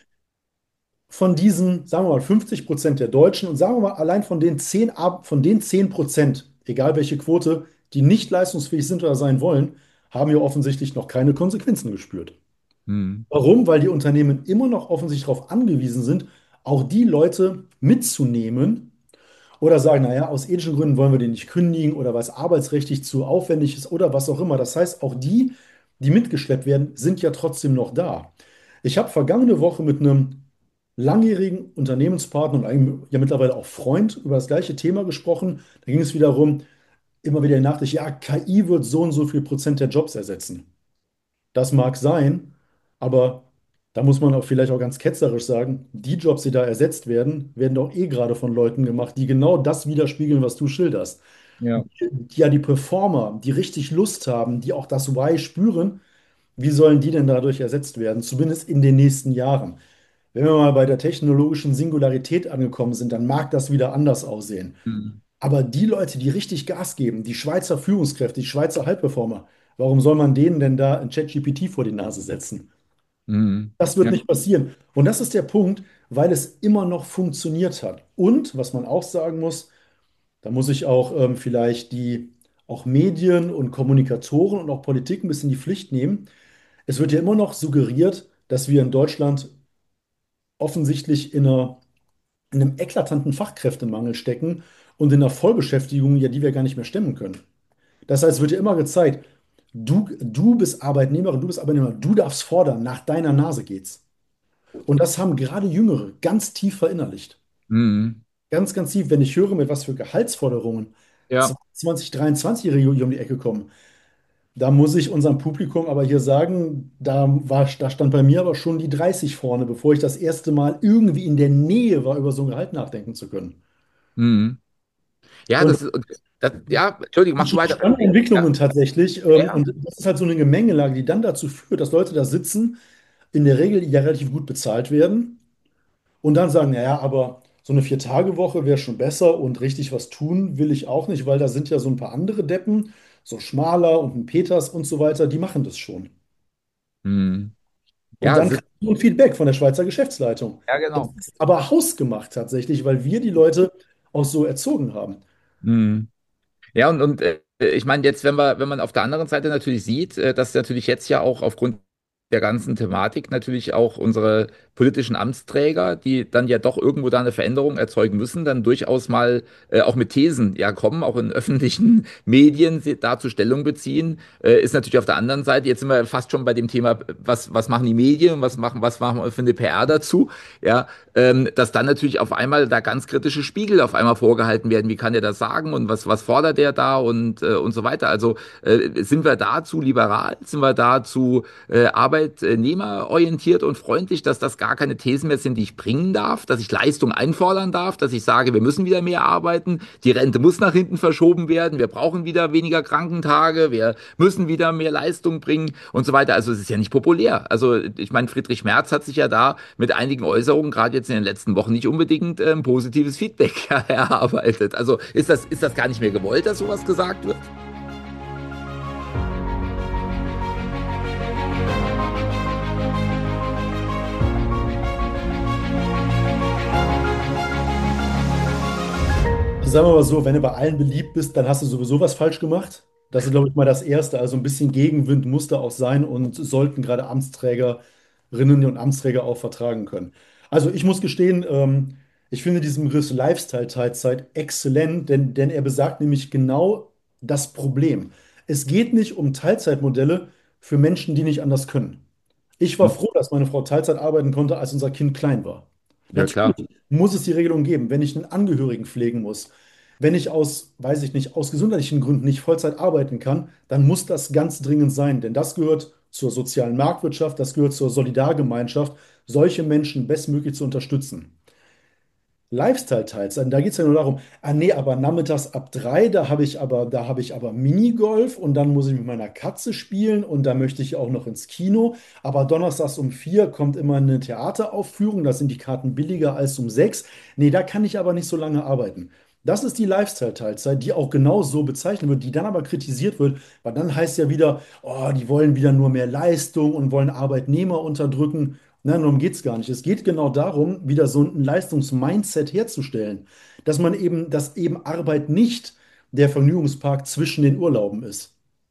Von diesen, sagen wir mal, 50% der Deutschen und sagen wir mal, allein von den 10%, egal welche Quote, die nicht leistungsfähig sind oder sein wollen, haben ja offensichtlich noch keine Konsequenzen gespürt. Mhm. Warum? Weil die Unternehmen immer noch offensichtlich darauf angewiesen sind, auch die Leute mitzunehmen oder sagen, naja, aus ethischen Gründen wollen wir den nicht kündigen oder weil es arbeitsrechtlich zu aufwendig ist oder was auch immer. Das heißt, auch die, die mitgeschleppt werden, sind ja trotzdem noch da. Ich habe vergangene Woche mit einem langjährigen Unternehmenspartner und eigentlich ja mittlerweile auch Freund über das gleiche Thema gesprochen. Da ging es wiederum immer wieder die Nachricht, ja, KI wird so und so viel Prozent der Jobs ersetzen. Das mag sein, aber da muss man auch vielleicht auch ganz ketzerisch sagen, die Jobs, die da ersetzt werden, werden doch eh gerade von Leuten gemacht, die genau das widerspiegeln, was du schilderst. Ja. Ja, die Performer, die richtig Lust haben, die auch das Why spüren, wie sollen die denn dadurch ersetzt werden? Zumindest in den nächsten Jahren. Wenn wir mal bei der technologischen Singularität angekommen sind, dann mag das wieder anders aussehen. Mhm. Aber die Leute, die richtig Gas geben, die Schweizer Führungskräfte, die Schweizer Halbperformer, warum soll man denen denn da ein ChatGPT vor die Nase setzen? Mhm. Das wird Ja. nicht passieren. Und das ist der Punkt, weil es immer noch funktioniert hat. Und was man auch sagen muss, da muss ich auch vielleicht die auch Medien und Kommunikatoren und auch Politik ein bisschen die Pflicht nehmen. Es wird ja immer noch suggeriert, dass wir in Deutschland offensichtlich in einem eklatanten Fachkräftemangel stecken und in einer Vollbeschäftigung, ja, die wir gar nicht mehr stemmen können. Das heißt, es wird ja immer gezeigt, du bist Arbeitnehmerin, du bist Arbeitnehmer, du darfst fordern, nach deiner Nase geht's. Und das haben gerade Jüngere ganz tief verinnerlicht. Mhm. Ganz, ganz tief, wenn ich höre, mit was für Gehaltsforderungen Ja. 20, 23-Jährige hier um die Ecke kommen, da muss ich unserem Publikum aber hier sagen, da stand bei mir aber schon die 30 vorne, bevor ich das erste Mal irgendwie in der Nähe war, über so ein Gehalt nachdenken zu können. Mhm. Ja, Und ja, Entschuldigung, das mach du sind weiter. spannende Ja, Entwicklungen tatsächlich. ja. Und das ist halt so eine Gemengelage, die dann dazu führt, dass Leute da sitzen, in der Regel ja relativ gut bezahlt werden und dann sagen, naja, aber so eine Vier-Tage-Woche wäre schon besser und richtig was tun will ich auch nicht, weil da sind ja so ein paar andere Deppen, so Schmaler und ein Peters und so weiter, die machen das schon. Mhm. Und Ja, dann kriegt man ein Feedback von der Schweizer Geschäftsleitung. ja, Das genau. ist aber hausgemacht tatsächlich, weil wir die Leute auch so erzogen haben. Mhm. Ja, und ich meine, jetzt, wenn man auf der anderen Seite natürlich sieht, dass natürlich jetzt ja auch aufgrund der ganzen Thematik natürlich auch unsere politischen Amtsträger, die dann ja doch irgendwo da eine Veränderung erzeugen müssen, dann durchaus mal auch mit Thesen ja kommen, auch in öffentlichen Medien dazu Stellung beziehen, ist natürlich auf der anderen Seite, jetzt sind wir fast schon bei dem Thema, was machen die Medien, was machen wir für eine PR dazu, ja, dass dann natürlich auf einmal da ganz kritische Spiegel auf einmal vorgehalten werden. Wie kann der das sagen und was fordert der da und so weiter. Also sind wir da zu liberal? Sind wir da zu arbeitnehmerorientiert und freundlich, dass das gar keine Thesen mehr sind, die ich bringen darf, dass ich Leistung einfordern darf, dass ich sage, wir müssen wieder mehr arbeiten, die Rente muss nach hinten verschoben werden, wir brauchen wieder weniger Krankentage, wir müssen wieder mehr Leistung bringen und so weiter. Also es ist ja nicht populär. Also ich meine, Friedrich Merz hat sich ja da mit einigen Äußerungen gerade jetzt in den letzten Wochen nicht unbedingt positives Feedback erarbeitet. Also ist das gar nicht mehr gewollt, dass sowas gesagt wird? Sagen wir mal so, wenn du bei allen beliebt bist, dann hast du sowieso was falsch gemacht. Das ist, glaube ich, mal das Erste. Also ein bisschen Gegenwind muss da auch sein und sollten gerade Amtsträgerinnen und Amtsträger auch vertragen können. Also ich muss gestehen, Ich finde diesen Begriff Lifestyle-Teilzeit exzellent, denn er besagt nämlich genau das Problem. Es geht nicht um Teilzeitmodelle für Menschen, die nicht anders können. Ich war Hm? froh, dass meine Frau Teilzeit arbeiten konnte, als unser Kind klein war. Ja, klar. Natürlich muss es die Regelung geben, wenn ich einen Angehörigen pflegen muss, wenn ich aus, weiß ich nicht, aus gesundheitlichen Gründen nicht Vollzeit arbeiten kann, dann muss das ganz dringend sein, denn das gehört zur sozialen Marktwirtschaft, das gehört zur Solidargemeinschaft, solche Menschen bestmöglich zu unterstützen. Lifestyle-Teils, da geht es ja nur darum, nee, aber nachmittags ab 3, da habe ich aber Minigolf und dann muss ich mit meiner Katze spielen und da möchte ich auch noch ins Kino. Aber donnerstags um 4 kommt immer eine Theateraufführung, da sind die Karten billiger als um 6. Nee, da kann ich aber nicht so lange arbeiten. Das ist die Lifestyle-Teilzeit, die auch genau so bezeichnet wird, die dann aber kritisiert wird, weil dann heißt ja wieder, oh, die wollen wieder nur mehr Leistung und wollen Arbeitnehmer unterdrücken. Nein, darum geht es gar nicht. Es geht genau darum, wieder so ein Leistungsmindset herzustellen, dass eben Arbeit nicht der Vergnügungspark zwischen den Urlauben ist.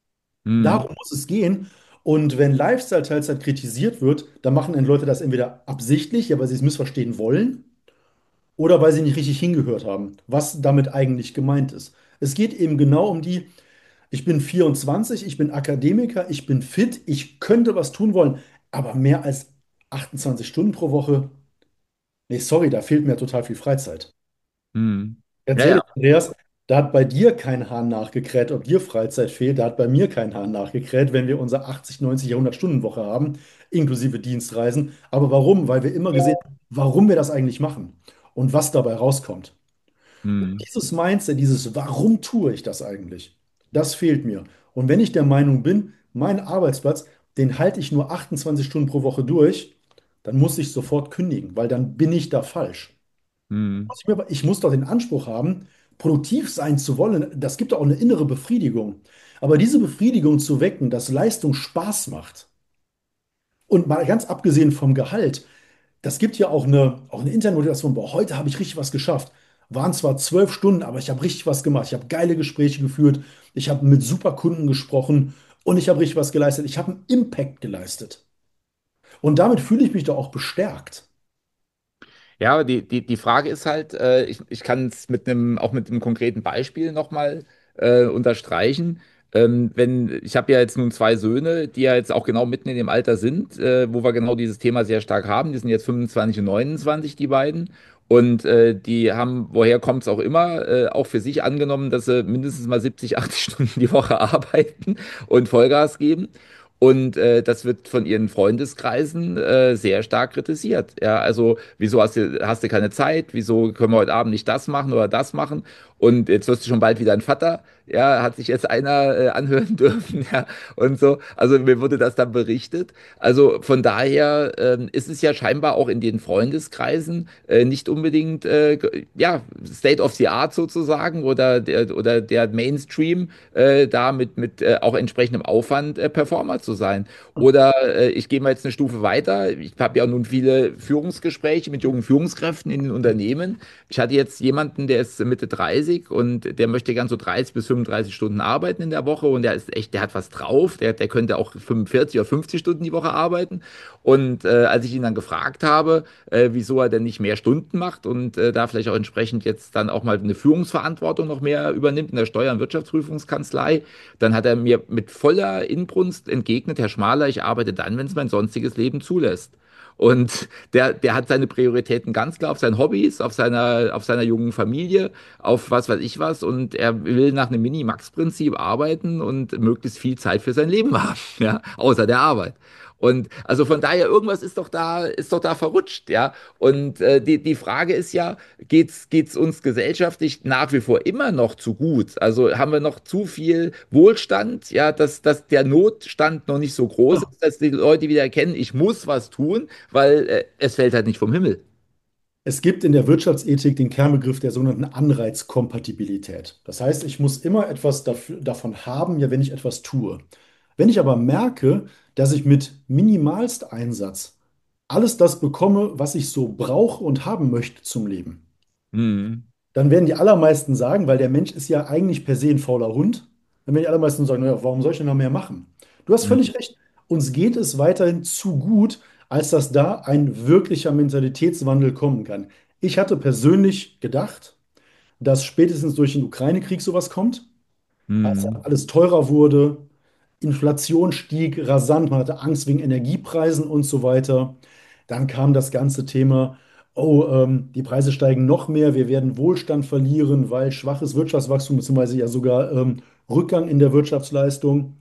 Hm. Darum muss es gehen. Und wenn Lifestyle-Teilzeit kritisiert wird, dann machen dann Leute das entweder absichtlich, ja, weil sie es missverstehen wollen, oder weil sie nicht richtig hingehört haben, was damit eigentlich gemeint ist. Es geht eben genau um ich bin 24, ich bin Akademiker, ich bin fit, ich könnte was tun wollen, aber mehr als 28 Stunden pro Woche. Nee, sorry, da fehlt mir total viel Freizeit. Hm. Ganz Ja, ja. ehrlich, Andreas, da hat bei dir kein Hahn nachgekräht, ob dir Freizeit fehlt. Da hat bei mir kein Hahn nachgekräht, wenn wir unsere 80, 90, 100-Stunden-Woche haben, inklusive Dienstreisen. Aber warum? Weil wir immer gesehen haben, warum wir das eigentlich machen und was dabei rauskommt. Hm. Dieses Mindset, dieses Warum tue ich das eigentlich, das fehlt mir. Und wenn ich der Meinung bin, mein Arbeitsplatz, den halte ich nur 28 Stunden pro Woche durch, dann muss ich sofort kündigen, weil dann bin ich da falsch. Hm. Ich muss doch den Anspruch haben, produktiv sein zu wollen. Das gibt doch auch eine innere Befriedigung. Aber diese Befriedigung zu wecken, dass Leistung Spaß macht und mal ganz abgesehen vom Gehalt, das gibt ja auch eine interne Motivation. Boah, heute habe ich richtig was geschafft. Waren zwar 12 Stunden, aber ich habe richtig was gemacht. Ich habe geile Gespräche geführt. Ich habe mit super Kunden gesprochen und ich habe richtig was geleistet. Ich habe einen Impact geleistet. Und damit fühle ich mich doch auch bestärkt. Ja, aber die Frage ist halt, ich kann es auch mit einem konkreten Beispiel nochmal unterstreichen. Ich habe ja jetzt nun zwei Söhne, die ja jetzt auch genau mitten in dem Alter sind, wo wir genau dieses Thema sehr stark haben. Die sind jetzt 25 und 29, die beiden. Und die haben, woher kommt es auch immer, auch für sich angenommen, dass sie mindestens mal 70, 80 Stunden die Woche arbeiten und Vollgas geben. Und das wird von ihren Freundeskreisen sehr stark kritisiert. Ja, also wieso hast du keine Zeit? Wieso können wir heute Abend nicht das machen oder das machen? Und jetzt wirst du schon bald wieder ein Vater. Ja, hat sich jetzt einer anhören dürfen. Ja, und so. Also mir wurde das dann berichtet. Also von daher ist es ja scheinbar auch in den Freundeskreisen nicht unbedingt ja, State of the Art sozusagen oder der Mainstream da mit auch entsprechendem Aufwand Performer zu sein. Oder ich gehe mal jetzt eine Stufe weiter. Ich habe ja nun viele Führungsgespräche mit jungen Führungskräften in den Unternehmen. Ich hatte jetzt jemanden, der ist Mitte 30 und der möchte gern so 30 bis 35 Stunden arbeiten in der Woche und der ist echt, der hat was drauf. Der könnte auch 45 oder 50 Stunden die Woche arbeiten. Und als ich ihn dann gefragt habe, wieso er denn nicht mehr Stunden macht und da vielleicht auch entsprechend jetzt dann auch mal eine Führungsverantwortung noch mehr übernimmt in der Steuer- und Wirtschaftsprüfungskanzlei, dann hat er mir mit voller Inbrunst entgegnet, Herr Schmaler, ich arbeite dann, wenn es mein sonstiges Leben zulässt. Und der hat seine Prioritäten ganz klar auf seinen Hobbys, auf seiner jungen Familie, auf was weiß ich was. Und er will nach einem Mini-Max-Prinzip arbeiten und möglichst viel Zeit für sein Leben haben, ja, außer der Arbeit. Und also von daher, irgendwas ist doch da verrutscht, ja. Und die Frage ist ja, geht's uns gesellschaftlich nach wie vor immer noch zu gut? Also haben wir noch zu viel Wohlstand, ja, dass der Notstand noch nicht so groß ist, dass die Leute wieder erkennen, ich muss was tun, weil es fällt halt nicht vom Himmel. Es gibt in der Wirtschaftsethik den Kernbegriff der sogenannten Anreizkompatibilität. Das heißt, ich muss immer etwas davon haben, ja, wenn ich etwas tue. Wenn ich aber merke, dass ich mit Minimalsteinsatz alles das bekomme, was ich so brauche und haben möchte zum Leben, Hm, dann werden die allermeisten sagen, weil der Mensch ist ja eigentlich per se ein fauler Hund, dann werden die allermeisten sagen, naja, warum soll ich denn noch mehr machen? Du hast hm, völlig recht. Uns geht es weiterhin zu gut, als dass da ein wirklicher Mentalitätswandel kommen kann. Ich hatte persönlich gedacht, dass spätestens durch den Ukraine-Krieg sowas kommt, als dann Hm, alles teurer wurde, Inflation stieg rasant, man hatte Angst wegen Energiepreisen und so weiter. Dann kam das ganze Thema, oh, die Preise steigen noch mehr, wir werden Wohlstand verlieren, weil schwaches Wirtschaftswachstum beziehungsweise ja sogar Rückgang in der Wirtschaftsleistung.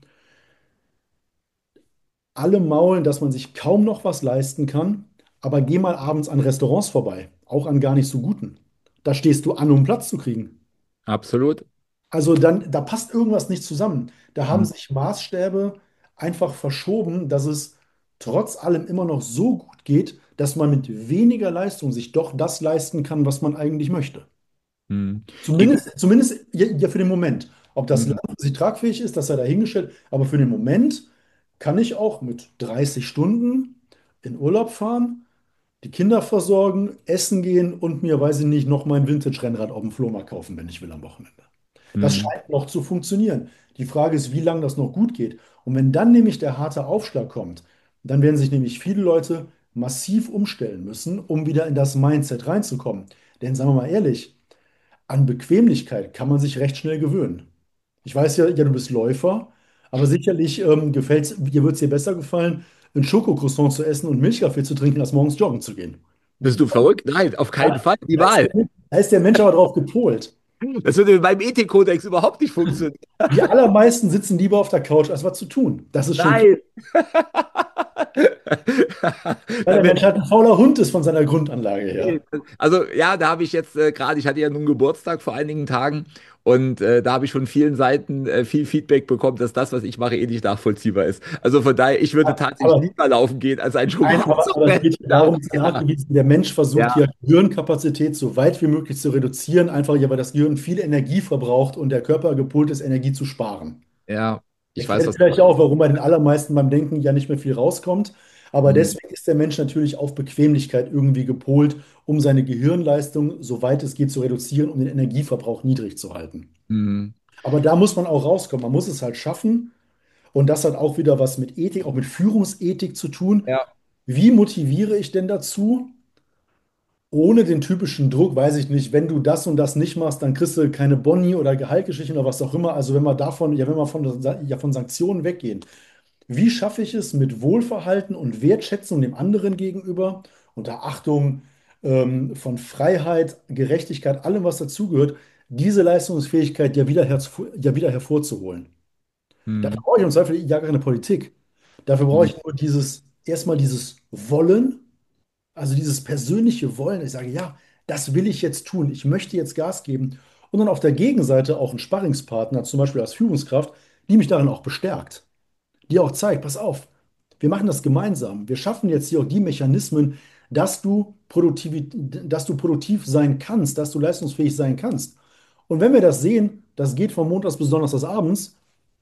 Alle maulen, dass man sich kaum noch was leisten kann, aber geh mal abends an Restaurants vorbei, auch an gar nicht so guten. Da stehst du an, um Platz zu kriegen. absolut. Also dann, da passt irgendwas nicht zusammen. Da haben Hm, sich Maßstäbe einfach verschoben, dass es trotz allem immer noch so gut geht, dass man mit weniger Leistung sich doch das leisten kann, was man eigentlich möchte. hm. Gibt, Zumindest ja für den Moment. Ob das hm. langfristig tragfähig ist, das sei dahingestellt, aber für den Moment kann ich auch mit 30 Stunden in Urlaub fahren, die Kinder versorgen, essen gehen und mir, weiß ich nicht, noch mein Vintage-Rennrad auf dem Flohmarkt kaufen, wenn ich will am Wochenende. Das Hm. scheint noch zu funktionieren. Die Frage ist, wie lange das noch gut geht. Und wenn dann nämlich der harte Aufschlag kommt, dann werden sich nämlich viele Leute massiv umstellen müssen, um wieder in das Mindset reinzukommen. Denn sagen wir mal ehrlich, an Bequemlichkeit kann man sich recht schnell gewöhnen. Ich weiß ja, du bist Läufer, aber sicherlich dir wird es dir besser gefallen, ein Schokocroissant zu essen und Milchkaffee zu trinken, als morgens joggen zu gehen. Bist du verrückt? Nein, auf keinen Ja, Fall. Die Wahl. da ist der Mensch aber drauf gepolt. Das würde beim Ethikkodex überhaupt nicht funktionieren. Die allermeisten sitzen lieber auf der Couch, als was zu tun. Das ist schon klar, Nein. weil der Mensch halt ein fauler Hund ist von seiner Grundanlage her. Also ja, da habe ich jetzt gerade, ich hatte ja nun Geburtstag vor einigen Tagen und da habe ich von vielen Seiten viel Feedback bekommen, dass das, was ich mache, eh nicht nachvollziehbar ist. Also von daher, ich würde tatsächlich Aber, lieber laufen gehen, als einen nein, Schokokroissant aber es geht essen. darum, es ist nachgewiesen, der Mensch versucht Ja, hier Gehirnkapazität so weit wie möglich zu reduzieren, einfach ja, weil das Gehirn viel Energie verbraucht und der Körper gepolt ist, Energie zu sparen. ja, ich weiß, Erklärt was du vielleicht auch, meinst. warum bei den allermeisten beim Denken ja nicht mehr viel rauskommt. Aber Hm, deswegen ist der Mensch natürlich auf Bequemlichkeit irgendwie gepolt, um seine Gehirnleistung, soweit es geht, zu reduzieren, um den Energieverbrauch niedrig zu halten. hm. Aber da muss man auch rauskommen. Man muss es halt schaffen. Und das hat auch wieder was mit Ethik, auch mit Führungsethik zu tun. Ja. Wie motiviere ich denn dazu, ohne den typischen Druck, weiß ich nicht, wenn du das und das nicht machst, dann kriegst du keine Boni oder Gehaltsgeschichten oder was auch immer. Also wenn wir davon, ja, wenn wir von Sanktionen weggehen, wie schaffe ich es mit Wohlverhalten und Wertschätzung dem anderen gegenüber, unter Achtung von Freiheit, Gerechtigkeit, allem, was dazugehört, diese Leistungsfähigkeit ja wieder hervorzuholen? Dafür Hm, brauche ich im Zweifel ja gar keine Politik. Dafür brauche hm, ich nur erstmal dieses Wollen, also dieses persönliche Wollen. Ich sage, ja, das will ich jetzt tun. Ich möchte jetzt Gas geben. Und dann auf der Gegenseite auch einen Sparringspartner, zum Beispiel als Führungskraft, die mich darin auch bestärkt, die auch zeigt, pass auf, wir machen das gemeinsam. Wir schaffen jetzt hier auch die Mechanismen, dass du produktiv sein kannst, dass du leistungsfähig sein kannst. Und wenn wir das sehen, das geht von Montags bis Donnerstags abends,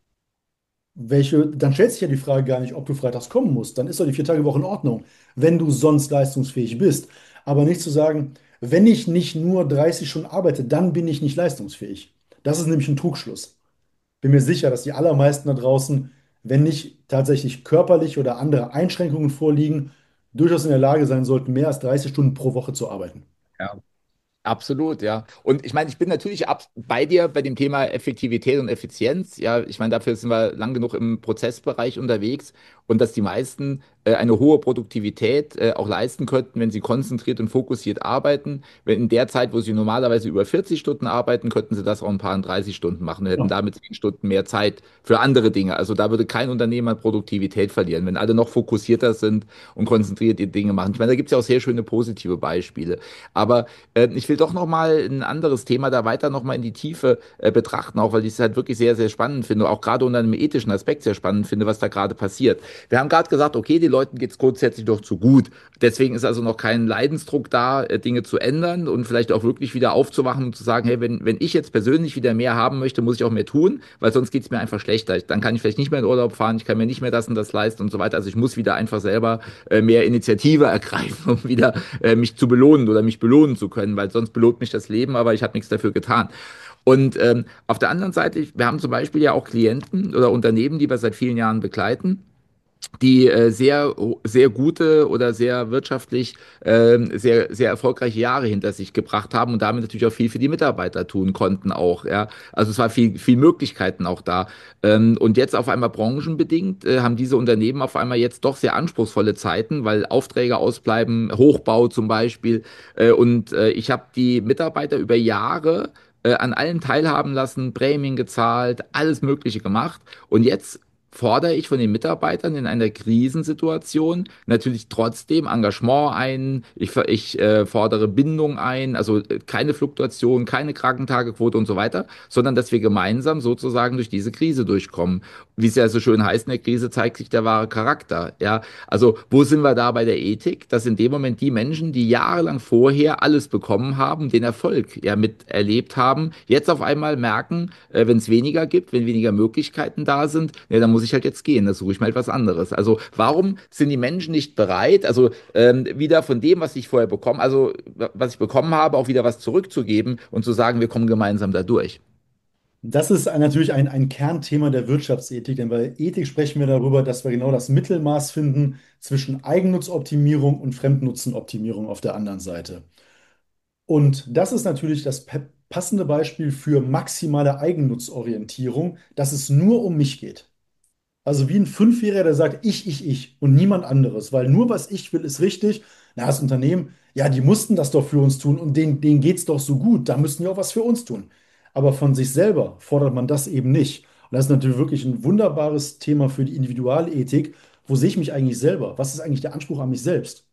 dann stellt sich ja die Frage gar nicht, ob du freitags kommen musst. Dann ist doch die 4-Tage-Woche in Ordnung, wenn du sonst leistungsfähig bist. Aber nicht zu sagen, wenn ich nicht nur 30 Stunden arbeite, dann bin ich nicht leistungsfähig. Das ist nämlich ein Trugschluss. Bin mir sicher, dass die allermeisten da draußen, wenn nicht tatsächlich körperlich oder andere Einschränkungen vorliegen, durchaus in der Lage sein sollten, mehr als 30 Stunden pro Woche zu arbeiten. ja. Absolut, ja. Und ich meine, ich bin natürlich bei dir bei dem Thema Effektivität und Effizienz. Ja, ich meine, dafür sind wir lang genug im Prozessbereich unterwegs und dass die meisten eine hohe Produktivität auch leisten könnten, wenn sie konzentriert und fokussiert arbeiten. Wenn in der Zeit, wo sie normalerweise über 40 Stunden arbeiten, könnten sie das auch ein paar in 30 Stunden machen und hätten Ja, damit 10 Stunden mehr Zeit für andere Dinge. Also da würde kein Unternehmer Produktivität verlieren, wenn alle noch fokussierter sind und konzentriert die Dinge machen. Ich meine, da gibt es ja auch sehr schöne positive Beispiele. Aber ich will doch noch mal ein anderes Thema da weiter noch mal in die Tiefe betrachten, auch weil ich es halt wirklich sehr, sehr spannend finde, auch gerade unter einem ethischen Aspekt sehr spannend finde, was da gerade passiert. Wir haben gerade gesagt, okay, den Leuten geht es grundsätzlich doch zu gut. Deswegen ist also noch kein Leidensdruck da, Dinge zu ändern und vielleicht auch wirklich wieder aufzuwachen und zu sagen, hey, wenn ich jetzt persönlich wieder mehr haben möchte, muss ich auch mehr tun, weil sonst geht es mir einfach schlechter. Dann kann ich vielleicht nicht mehr in Urlaub fahren, ich kann mir nicht mehr das und das leisten und so weiter. Also ich muss wieder einfach selber mehr Initiative ergreifen, um wieder mich zu belohnen oder mich belohnen zu können, weil sonst belohnt mich das Leben, aber ich habe nichts dafür getan. Und auf der anderen Seite, wir haben zum Beispiel ja auch Klienten oder Unternehmen, die wir seit vielen Jahren begleiten. die sehr gute oder sehr wirtschaftlich sehr erfolgreiche Jahre hinter sich gebracht haben und damit natürlich auch viel für die Mitarbeiter tun konnten auch, ja. Also es war viel Möglichkeiten auch da. Und jetzt auf einmal branchenbedingt haben diese Unternehmen auf einmal jetzt doch sehr anspruchsvolle Zeiten, weil Aufträge ausbleiben, Hochbau zum Beispiel. Ich habe die Mitarbeiter über Jahre an allen teilhaben lassen, Prämien gezahlt, alles Mögliche gemacht. Und jetzt fordere ich von den Mitarbeitern in einer Krisensituation natürlich trotzdem Engagement ein. Ich fordere Bindung ein, also keine Fluktuation, keine Krankentagequote und so weiter, sondern dass wir gemeinsam sozusagen durch diese Krise durchkommen. Wie es ja so schön heißt, in der Krise zeigt sich der wahre Charakter. Ja, also wo sind wir da bei der Ethik? Dass in dem Moment die Menschen, die jahrelang vorher alles bekommen haben, den Erfolg ja miterlebt haben, jetzt auf einmal merken, wenn es weniger gibt, wenn weniger Möglichkeiten da sind, ja, dann muss ich halt jetzt gehen, da suche ich mal etwas anderes. Also warum sind die Menschen nicht bereit, also wieder von dem, was ich vorher bekommen, also was ich bekommen habe, auch wieder was zurückzugeben und zu sagen, wir kommen gemeinsam da durch? Das ist natürlich ein Kernthema der Wirtschaftsethik, denn bei Ethik sprechen wir darüber, dass wir genau das Mittelmaß finden zwischen Eigennutzoptimierung und Fremdnutzenoptimierung auf der anderen Seite. Und das ist natürlich das passende Beispiel für maximale Eigennutzorientierung, dass es nur um mich geht. Also wie ein Fünfjähriger, der sagt, ich und niemand anderes, weil nur was ich will, ist richtig. Na, das Unternehmen, ja, die mussten das doch für uns tun und denen geht es doch so gut, da müssten wir auch was für uns tun. Aber von sich selber fordert man das eben nicht. Und das ist natürlich wirklich ein wunderbares Thema für die Individualethik. Wo sehe ich mich eigentlich selber? Was ist eigentlich der Anspruch an mich selbst?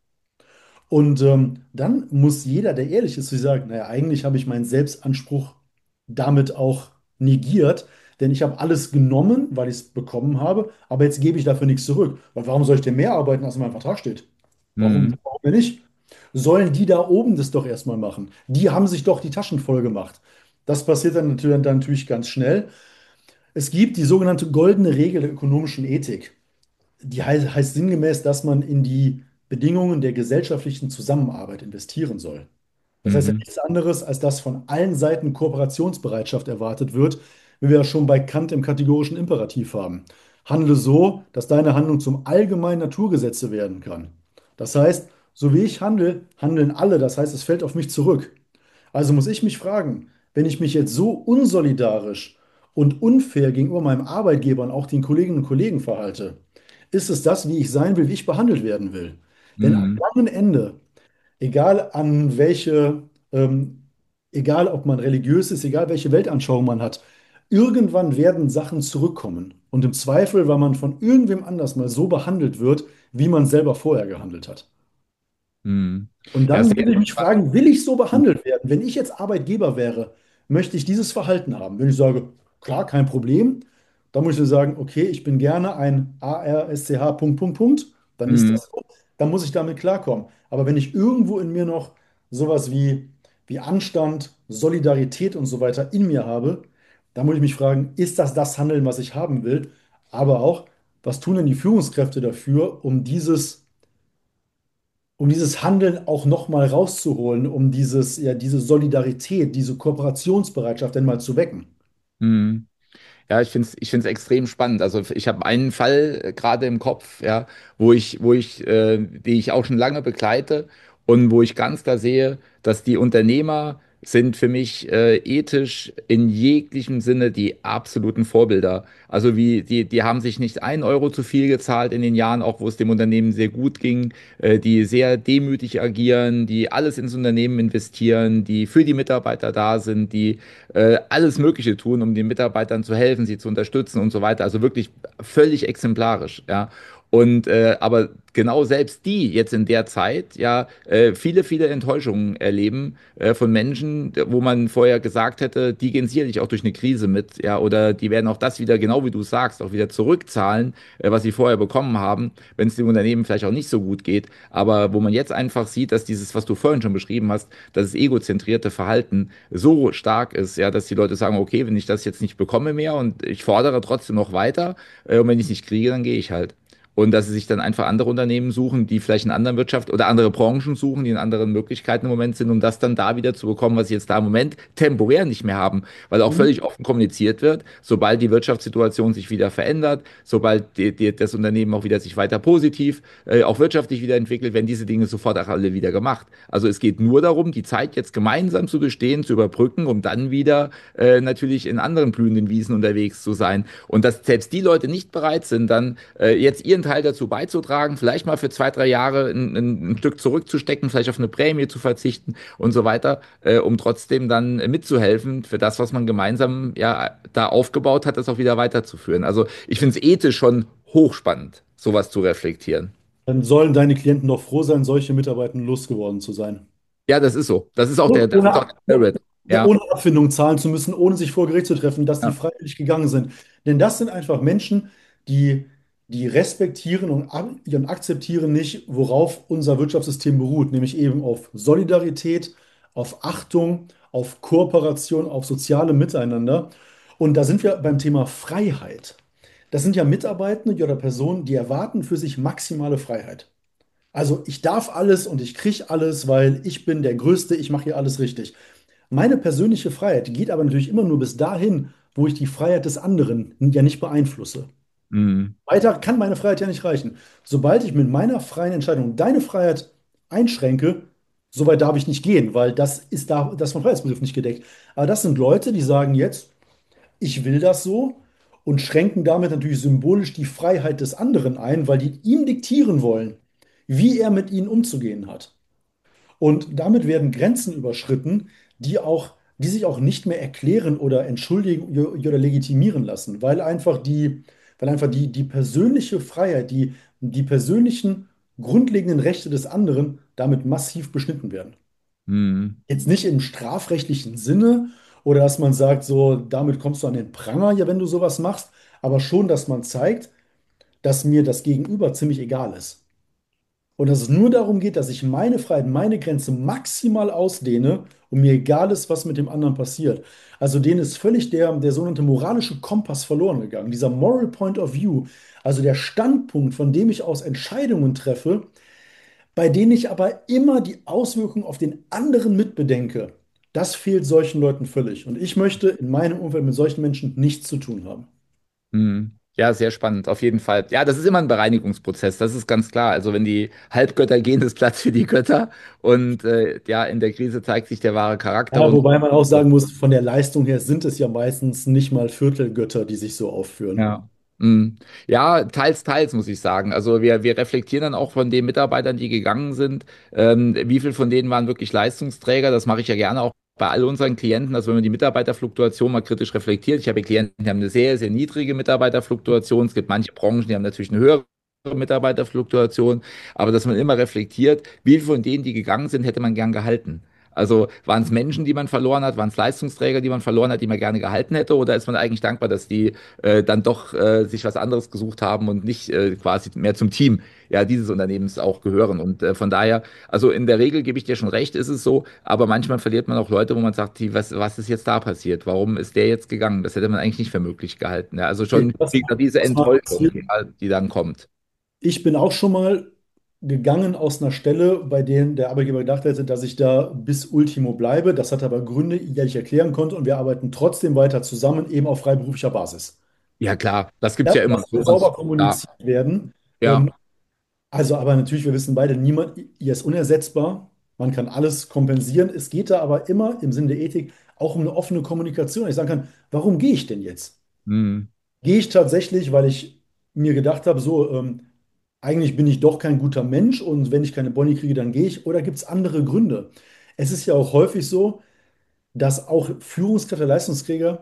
Und dann muss jeder, der ehrlich ist, sich sagen, naja, eigentlich habe ich meinen Selbstanspruch damit auch negiert, denn ich habe alles genommen, weil ich es bekommen habe, aber jetzt gebe ich dafür nichts zurück. Und warum soll ich denn mehr arbeiten, als in meinem Vertrag steht? Mhm. Warum denn nicht? Sollen die da oben das doch erstmal machen? Die haben sich doch die Taschen voll gemacht. Das passiert dann natürlich ganz schnell. Es gibt die sogenannte goldene Regel der ökonomischen Ethik. Die heißt sinngemäß, dass man in die Bedingungen der gesellschaftlichen Zusammenarbeit investieren soll. Das heißt ja Mhm. nichts anderes, als dass von allen Seiten Kooperationsbereitschaft erwartet wird, wie wir ja schon bei Kant im kategorischen Imperativ haben. Handle so, dass deine Handlung zum allgemeinen Naturgesetze werden kann. Das heißt, so wie ich handle, handeln alle. Das heißt, es fällt auf mich zurück. Also muss ich mich fragen, wenn ich mich jetzt so unsolidarisch und unfair gegenüber meinem Arbeitgeber und auch den Kolleginnen und Kollegen verhalte, ist es das, wie ich sein will, wie ich behandelt werden will? Denn am Mhm. langen Ende, egal an welche, egal ob man religiös ist, egal welche Weltanschauung man hat, irgendwann werden Sachen zurückkommen. Und im Zweifel, weil man von irgendwem anders mal so behandelt wird, wie man selber vorher gehandelt hat. Mhm. Und Ja, dann sehr würde ich mich spannend. fragen, will ich so behandelt werden? Wenn ich jetzt Arbeitgeber wäre, möchte ich dieses Verhalten haben? Wenn ich sage, klar, kein Problem, dann muss ich sagen, okay, ich bin gerne ein ARSCH Punkt, Punkt, Punkt, dann ist Mhm. das so, dann muss ich damit klarkommen. Aber wenn ich irgendwo in mir noch sowas wie Anstand, Solidarität und so weiter in mir habe, dann muss ich mich fragen, ist das das Handeln, was ich haben will? Aber auch, was tun denn die Führungskräfte dafür, um dieses Handeln auch nochmal rauszuholen, um diese Solidarität, diese Kooperationsbereitschaft dann mal zu wecken. Mhm. Ja, ich find's extrem spannend. Also ich habe einen Fall gerade im Kopf, ja, die ich auch schon lange begleite und wo ich ganz klar sehe, dass die Unternehmer sind für mich ethisch in jeglichem Sinne die absoluten Vorbilder. Also die haben sich nicht 1 Euro zu viel gezahlt in den Jahren, auch wo es dem Unternehmen sehr gut ging, die sehr demütig agieren, die alles ins Unternehmen investieren, die für die Mitarbeiter da sind, die alles Mögliche tun, um den Mitarbeitern zu helfen, sie zu unterstützen und so weiter. Also wirklich völlig exemplarisch, ja. Aber genau selbst die jetzt in der Zeit ja viele Enttäuschungen erleben von Menschen, wo man vorher gesagt hätte, die gehen sicherlich auch durch eine Krise mit, ja, oder die werden auch das wieder, genau wie du sagst, auch wieder zurückzahlen, was sie vorher bekommen haben, wenn es dem Unternehmen vielleicht auch nicht so gut geht. Aber wo man jetzt einfach sieht, dass dieses, was du vorhin schon beschrieben hast, das egozentrierte Verhalten so stark ist, ja, dass die Leute sagen, okay, wenn ich das jetzt nicht bekomme mehr und ich fordere trotzdem noch weiter, und wenn ich es nicht kriege, dann gehe ich halt. und dass sie sich dann einfach andere Unternehmen suchen, die vielleicht in anderen Wirtschaft oder andere Branchen suchen, die in anderen Möglichkeiten im Moment sind, um das dann da wieder zu bekommen, was sie jetzt da im Moment temporär nicht mehr haben, weil auch Mhm. völlig offen kommuniziert wird, sobald die Wirtschaftssituation sich wieder verändert, sobald das Unternehmen auch wieder sich weiter positiv, auch wirtschaftlich wieder entwickelt, werden diese Dinge sofort auch alle wieder gemacht. Also es geht nur darum, die Zeit jetzt gemeinsam zu bestehen, zu überbrücken, um dann wieder natürlich in anderen blühenden Wiesen unterwegs zu sein. Und dass selbst die Leute nicht bereit sind, dann jetzt ihren Teil dazu beizutragen, vielleicht mal für 2, 3 Jahre ein Stück zurückzustecken, vielleicht auf eine Prämie zu verzichten und so weiter, um trotzdem dann mitzuhelfen für das, was man gemeinsam ja da aufgebaut hat, das auch wieder weiterzuführen. Also ich finde es ethisch schon hochspannend, sowas zu reflektieren. Dann sollen deine Klienten doch froh sein, solche Mitarbeiter losgeworden zu sein. Ja, das ist so. Das ist auch Und das ist auch der Spirit. ja, Ja. ohne Abfindung zahlen zu müssen, ohne sich vor Gericht zu treffen, dass die Ja. freiwillig gegangen sind. Denn das sind einfach Menschen, die, die respektieren und akzeptieren nicht, worauf unser Wirtschaftssystem beruht, nämlich eben auf Solidarität, auf Achtung, auf Kooperation, auf soziale Miteinander. Und da sind wir beim Thema Freiheit. Das sind ja Mitarbeitende oder Personen, die erwarten für sich maximale Freiheit. Also ich darf alles und ich kriege alles, weil ich bin der Größte, ich mache hier alles richtig. Meine persönliche Freiheit geht aber natürlich immer nur bis dahin, wo ich die Freiheit des anderen ja nicht beeinflusse. Mhm. Weiter kann meine Freiheit ja nicht reichen. Sobald ich mit meiner freien Entscheidung deine Freiheit einschränke, so weit darf ich nicht gehen, weil das ist vom Freiheitsbegriff nicht gedeckt. Aber das sind Leute, die sagen jetzt, ich will das so und schränken damit natürlich symbolisch die Freiheit des anderen ein, weil die ihm diktieren wollen, wie er mit ihnen umzugehen hat. Und damit werden Grenzen überschritten, die sich auch nicht mehr erklären oder entschuldigen oder legitimieren lassen, weil einfach die persönliche Freiheit, die persönlichen grundlegenden Rechte des anderen damit massiv beschnitten werden. Mhm. Jetzt nicht im strafrechtlichen Sinne oder dass man sagt, so, damit kommst du an den Pranger, ja, wenn du sowas machst, aber schon, dass man zeigt, dass mir das Gegenüber ziemlich egal ist. Und dass es nur darum geht, dass ich meine Freiheit, meine Grenze maximal ausdehne und mir egal ist, was mit dem anderen passiert. Also denen ist völlig der sogenannte moralische Kompass verloren gegangen. Dieser Moral Point of View, also der Standpunkt, von dem ich aus Entscheidungen treffe, bei denen ich aber immer die Auswirkungen auf den anderen mitbedenke. Das fehlt solchen Leuten völlig. Und ich möchte in meinem Umfeld mit solchen Menschen nichts zu tun haben. Mhm. Ja, sehr spannend, auf jeden Fall. Ja, das ist immer ein Bereinigungsprozess, das ist ganz klar. Also wenn die Halbgötter gehen, ist Platz für die Götter. Und ja, in der Krise zeigt sich der wahre Charakter. Ja, Und wobei man auch sagen muss, von der Leistung her sind es ja meistens nicht mal Viertelgötter, die sich so aufführen. ja. Mhm. Ja, teils, teils, muss ich sagen. Also wir reflektieren dann auch von den Mitarbeitern, die gegangen sind, wie viel von denen waren wirklich Leistungsträger. Das mache ich ja gerne auch bei all unseren Klienten, also wenn man die Mitarbeiterfluktuation mal kritisch reflektiert. Ich habe Klienten, die haben eine sehr, sehr niedrige Mitarbeiterfluktuation. Es gibt manche Branchen, die haben natürlich eine höhere Mitarbeiterfluktuation, aber dass man immer reflektiert, wie viele von denen, die gegangen sind, hätte man gern gehalten. Also waren es Menschen, die man verloren hat, waren es Leistungsträger, die man verloren hat, die man gerne gehalten hätte, oder ist man eigentlich dankbar, dass die dann doch sich was anderes gesucht haben und nicht quasi mehr zum Team ja dieses Unternehmens auch gehören? Und von daher, also in der Regel gebe ich dir schon recht, ist es so, aber manchmal verliert man auch Leute, wo man sagt, was ist jetzt da passiert? Warum ist der jetzt gegangen? Das hätte man eigentlich nicht für möglich gehalten. Ja, also schon, Was, wie gesagt, diese was mal Enttäuschung, passiert? die dann kommt. Ich bin auch schon mal gegangen aus einer Stelle, bei der der Arbeitgeber gedacht hätte, dass ich da bis Ultimo bleibe. Das hat aber Gründe, die ich erklären konnte und wir arbeiten trotzdem weiter zusammen, eben auf freiberuflicher Basis. Ja, klar, das gibt's Ja, ja immer das soll sowas. sauber Ja, kommuniziert werden. ja. Also, aber natürlich, wir wissen beide, niemand hier ist unersetzbar. Man kann alles kompensieren. Es geht da aber immer im Sinne der Ethik auch um eine offene Kommunikation. Ich sagen kann, warum gehe ich denn jetzt? Hm, Gehe ich tatsächlich, weil ich mir gedacht habe, so, eigentlich bin ich doch kein guter Mensch und wenn ich keine Boni kriege, dann gehe ich. Oder gibt es andere Gründe? Es ist ja auch häufig so, dass auch Führungskräfte, Leistungsträger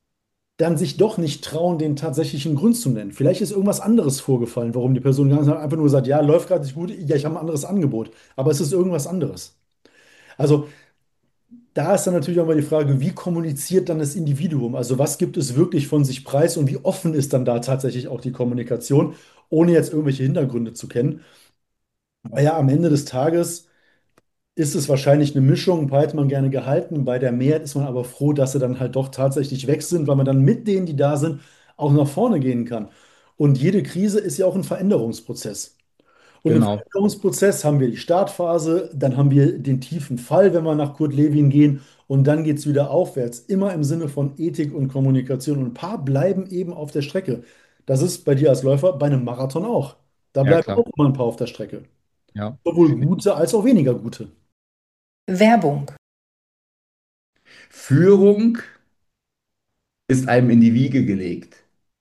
dann sich doch nicht trauen, den tatsächlichen Grund zu nennen. Vielleicht ist irgendwas anderes vorgefallen, warum die Person ganz einfach nur sagt, ja, läuft gerade nicht gut, ja, ich habe ein anderes Angebot, aber es ist irgendwas anderes. Also da ist dann natürlich auch mal die Frage, wie kommuniziert dann das Individuum? Also was gibt es wirklich von sich preis und wie offen ist dann da tatsächlich auch die Kommunikation, ohne jetzt irgendwelche Hintergründe zu kennen. Aber ja, am Ende des Tages ist es wahrscheinlich eine Mischung. Ein paar hätte man gerne gehalten. Bei der Mehrheit ist man aber froh, dass sie dann halt doch tatsächlich weg sind, weil man dann mit denen, die da sind, auch nach vorne gehen kann. Und jede Krise ist ja auch ein Veränderungsprozess. Und im Genau. Veränderungsprozess haben wir die Startphase, dann haben wir den tiefen Fall, wenn wir nach Kurt Lewin gehen, und dann geht es wieder aufwärts, immer im Sinne von Ethik und Kommunikation. Und ein paar bleiben eben auf der Strecke. Das ist bei dir als Läufer bei einem Marathon auch. Da Ja, bleiben klar. auch immer ein paar auf der Strecke. Ja. Sowohl gute als auch weniger gute. Werbung. Führung ist einem in die Wiege gelegt.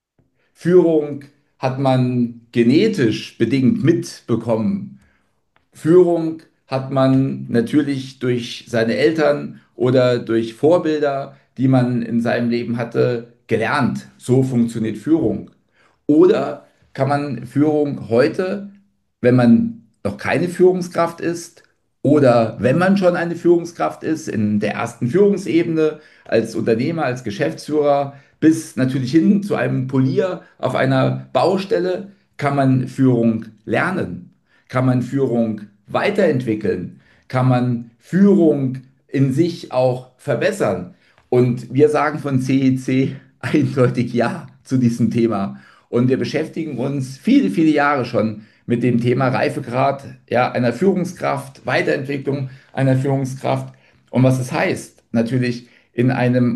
Führung hat man genetisch bedingt mitbekommen. Führung hat man natürlich durch seine Eltern oder durch Vorbilder, die man in seinem Leben hatte, gelernt. So funktioniert Führung. Oder kann man Führung heute, wenn man noch keine Führungskraft ist oder wenn man schon eine Führungskraft ist, in der ersten Führungsebene, als Unternehmer, als Geschäftsführer, bis natürlich hin zu einem Polier auf einer Baustelle, kann man Führung lernen, kann man Führung weiterentwickeln, kann man Führung in sich auch verbessern. Und wir sagen von CEC eindeutig Ja zu diesem Thema. Und wir beschäftigen uns viele, viele Jahre schon mit dem Thema Reifegrad, ja, einer Führungskraft, Weiterentwicklung einer Führungskraft und was es heißt, natürlich in einem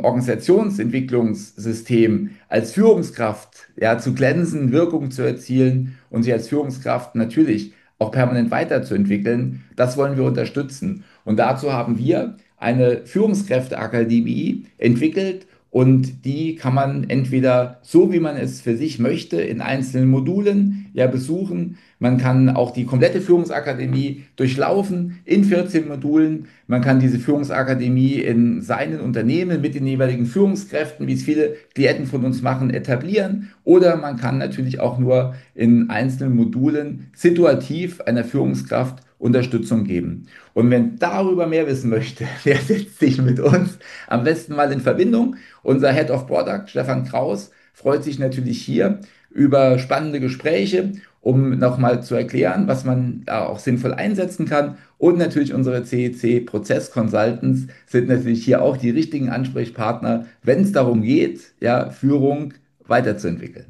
Organisationsentwicklungssystem als Führungskraft, ja, zu glänzen, Wirkung zu erzielen und sich als Führungskraft natürlich auch permanent weiterzuentwickeln. Das wollen wir unterstützen. Und dazu haben wir eine Führungskräfteakademie entwickelt, und die kann man entweder so, wie man es für sich möchte, in einzelnen Modulen ja besuchen. Man kann auch die komplette Führungsakademie durchlaufen in 14 Modulen. Man kann diese Führungsakademie in seinen Unternehmen mit den jeweiligen Führungskräften, wie es viele Klienten von uns machen, etablieren. Oder man kann natürlich auch nur in einzelnen Modulen situativ einer Führungskraft Unterstützung geben. Und wenn darüber mehr wissen möchte, der setzt sich mit uns am besten mal in Verbindung. Unser Head of Product, Stefan Kraus, freut sich natürlich hier über spannende Gespräche, um nochmal zu erklären, was man da auch sinnvoll einsetzen kann. Und natürlich unsere CEC Prozess Consultants sind natürlich hier auch die richtigen Ansprechpartner, wenn es darum geht, ja, Führung weiterzuentwickeln.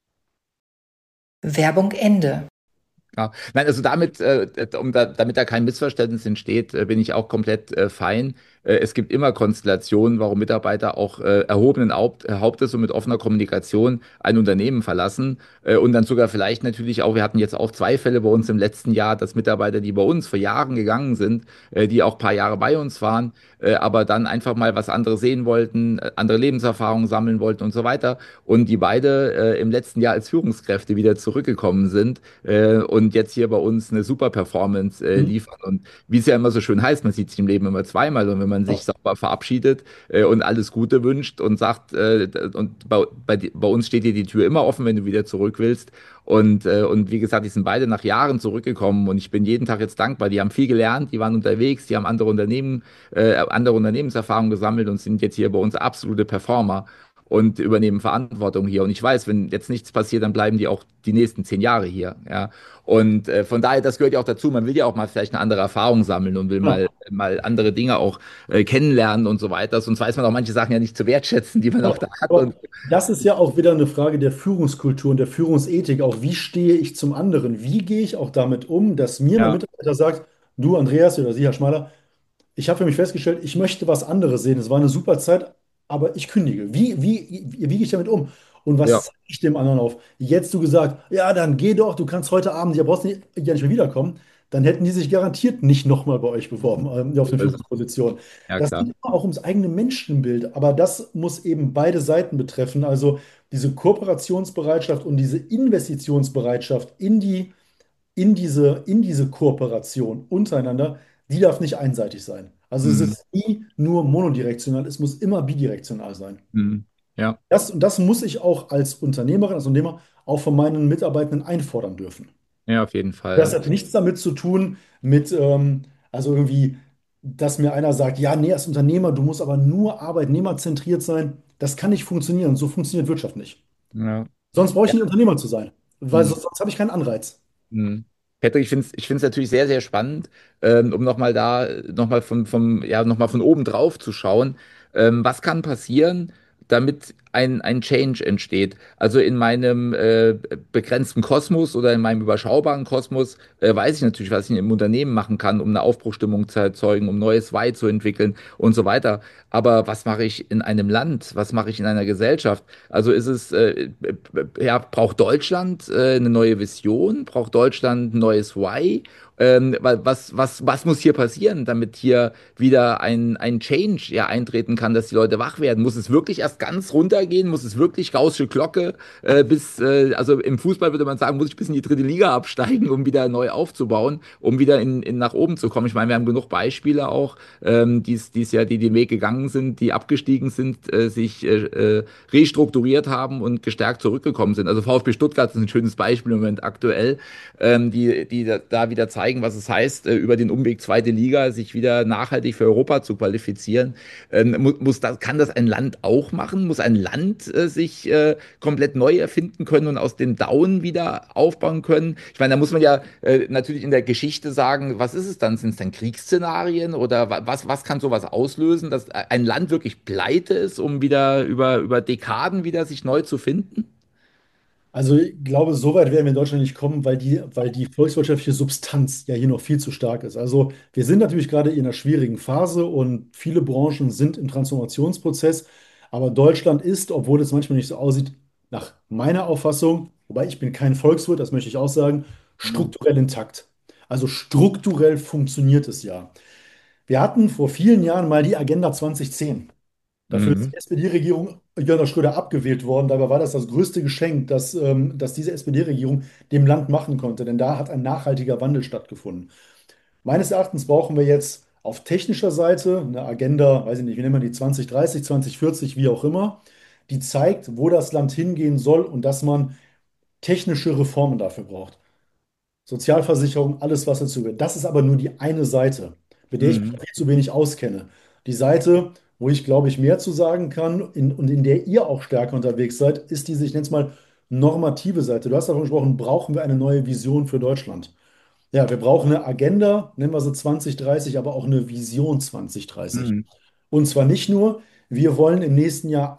Werbung Ende. Ja, nein, also damit, damit da kein Missverständnis entsteht, bin ich auch komplett fein. Es gibt immer Konstellationen, warum Mitarbeiter auch erhobenen Hauptes und mit offener Kommunikation ein Unternehmen verlassen und dann sogar vielleicht natürlich auch, wir hatten jetzt auch zwei Fälle bei uns im letzten Jahr, dass Mitarbeiter, die bei uns vor Jahren gegangen sind, die auch ein paar Jahre bei uns waren, aber dann einfach mal was anderes sehen wollten, andere Lebenserfahrungen sammeln wollten und so weiter und die beide im letzten Jahr als Führungskräfte wieder zurückgekommen sind und jetzt hier bei uns eine super Performance Mhm. liefern. Und wie es ja immer so schön heißt, man sieht sich im Leben immer zweimal. Und wenn man sich sauber verabschiedet und alles Gute wünscht und sagt, und bei uns steht dir die Tür immer offen, wenn du wieder zurück willst. Und wie gesagt, die sind beide nach Jahren zurückgekommen und ich bin jeden Tag jetzt dankbar. Die haben viel gelernt, die waren unterwegs, die haben andere Unternehmenserfahrungen gesammelt und sind jetzt hier bei uns absolute Performer und übernehmen Verantwortung hier. Und ich weiß, wenn jetzt nichts passiert, dann bleiben die auch die nächsten 10 Jahre hier. Ja. Und von daher, das gehört ja auch dazu. Man will ja auch mal vielleicht eine andere Erfahrung sammeln und will Ja. mal andere Dinge auch kennenlernen und so weiter. Sonst weiß man auch manche Sachen ja nicht zu wertschätzen, die man auch da hat. Aber Und das ist ja auch wieder eine Frage der Führungskultur und der Führungsethik. Auch wie stehe ich zum anderen? Wie gehe ich auch damit um, dass mir mein ja, Mitarbeiter sagt, du Andreas oder Sie, Herr Schmaler, ich habe für mich festgestellt, ich möchte was anderes sehen. Es war eine super Zeit, aber ich kündige. Wie gehe ich damit um? Und ja, was zeige ich dem anderen auf? Jetzt du gesagt, ja, dann geh doch, du kannst heute Abend, ja, brauchst nicht, ja nicht mehr wiederkommen. Dann hätten die sich garantiert nicht nochmal bei euch beworben, auf eine also, Führungsposition. ja Das klar. geht immer auch ums eigene Menschenbild, aber das muss eben beide Seiten betreffen. Also diese Kooperationsbereitschaft und diese Investitionsbereitschaft in diese Kooperation untereinander, die darf nicht einseitig sein. Also es Mhm. ist nie nur monodirektional, es muss immer bidirektional sein. Mhm. Ja, Das muss ich auch als Unternehmerin, als Unternehmer auch von meinen Mitarbeitenden einfordern dürfen. ja, auf jeden Das Fall. hat nichts damit zu tun, also irgendwie, dass mir einer sagt, ja, nee, als Unternehmer, du musst aber nur arbeitnehmerzentriert sein. Das kann nicht funktionieren. So funktioniert Wirtschaft nicht. Ja. Sonst brauche ich Ja. nicht Unternehmer zu sein, weil Mhm. sonst habe ich keinen Anreiz. Mhm. Patrick, ich finde es natürlich sehr, sehr spannend, um nochmal von oben drauf zu schauen. Was kann passieren, damit ein Change entsteht. Also in meinem begrenzten Kosmos oder in meinem überschaubaren Kosmos weiß ich natürlich, was ich im Unternehmen machen kann, um eine Aufbruchstimmung zu erzeugen, um neues Why zu entwickeln und so weiter. Aber was mache ich in einem Land? Was mache ich in einer Gesellschaft? Also ist es, ja, braucht Deutschland eine neue Vision? Braucht Deutschland ein neues Why? Was muss hier passieren, damit hier wieder ein Change ja eintreten kann, dass die Leute wach werden? Muss es wirklich erst ganz runtergehen? Muss es wirklich Gaußsche Glocke also im Fußball würde man sagen, muss ich bis in die dritte Liga absteigen, um wieder neu aufzubauen, um wieder nach oben zu kommen? Ich meine, wir haben genug Beispiele auch, die's ja, die den Weg gegangen sind, die abgestiegen sind, sich restrukturiert haben und gestärkt zurückgekommen sind. Also VfB Stuttgart ist ein schönes Beispiel im Moment aktuell, die da wieder zeigen, was es heißt, über den Umweg zweite Liga sich wieder nachhaltig für Europa zu qualifizieren. Kann das ein Land auch machen? Muss ein Land sich komplett neu erfinden können und aus dem Down wieder aufbauen können? Ich meine, da muss man ja natürlich in der Geschichte sagen, was ist es dann? Sind es dann Kriegsszenarien oder was kann sowas auslösen, dass ein Land wirklich pleite ist, um wieder über Dekaden wieder sich neu zu finden? Also ich glaube, so weit werden wir in Deutschland nicht kommen, weil die volkswirtschaftliche Substanz ja hier noch viel zu stark ist. Also wir sind natürlich gerade in einer schwierigen Phase und viele Branchen sind im Transformationsprozess. Aber Deutschland ist, obwohl es manchmal nicht so aussieht, nach meiner Auffassung, wobei ich bin kein Volkswirt, das möchte ich auch sagen, Mhm. strukturell intakt. Also strukturell funktioniert es ja. Wir hatten vor vielen Jahren mal die Agenda 2010. Dafür ist Mhm. die SPD-Regierung Jörg Schröder abgewählt worden. Dabei war das größte Geschenk, das diese SPD-Regierung dem Land machen konnte. Denn da hat ein nachhaltiger Wandel stattgefunden. Meines Erachtens brauchen wir jetzt auf technischer Seite eine Agenda, weiß ich nicht, wie nennt man die, 2030, 2040, wie auch immer, die zeigt, wo das Land hingehen soll und dass man technische Reformen dafür braucht. Sozialversicherung, alles, was dazu gehört. Das ist aber nur die eine Seite, mit der ich mich Mhm. viel zu wenig auskenne. Die Seite, wo ich, glaube ich, mehr zu sagen kann und in der ihr auch stärker unterwegs seid, ist diese, ich nenne es mal, normative Seite. Du hast davon gesprochen, brauchen wir eine neue Vision für Deutschland? Ja, wir brauchen eine Agenda, nennen wir sie 2030, aber auch eine Vision 2030. Mhm. Und zwar nicht nur, wir wollen im nächsten Jahr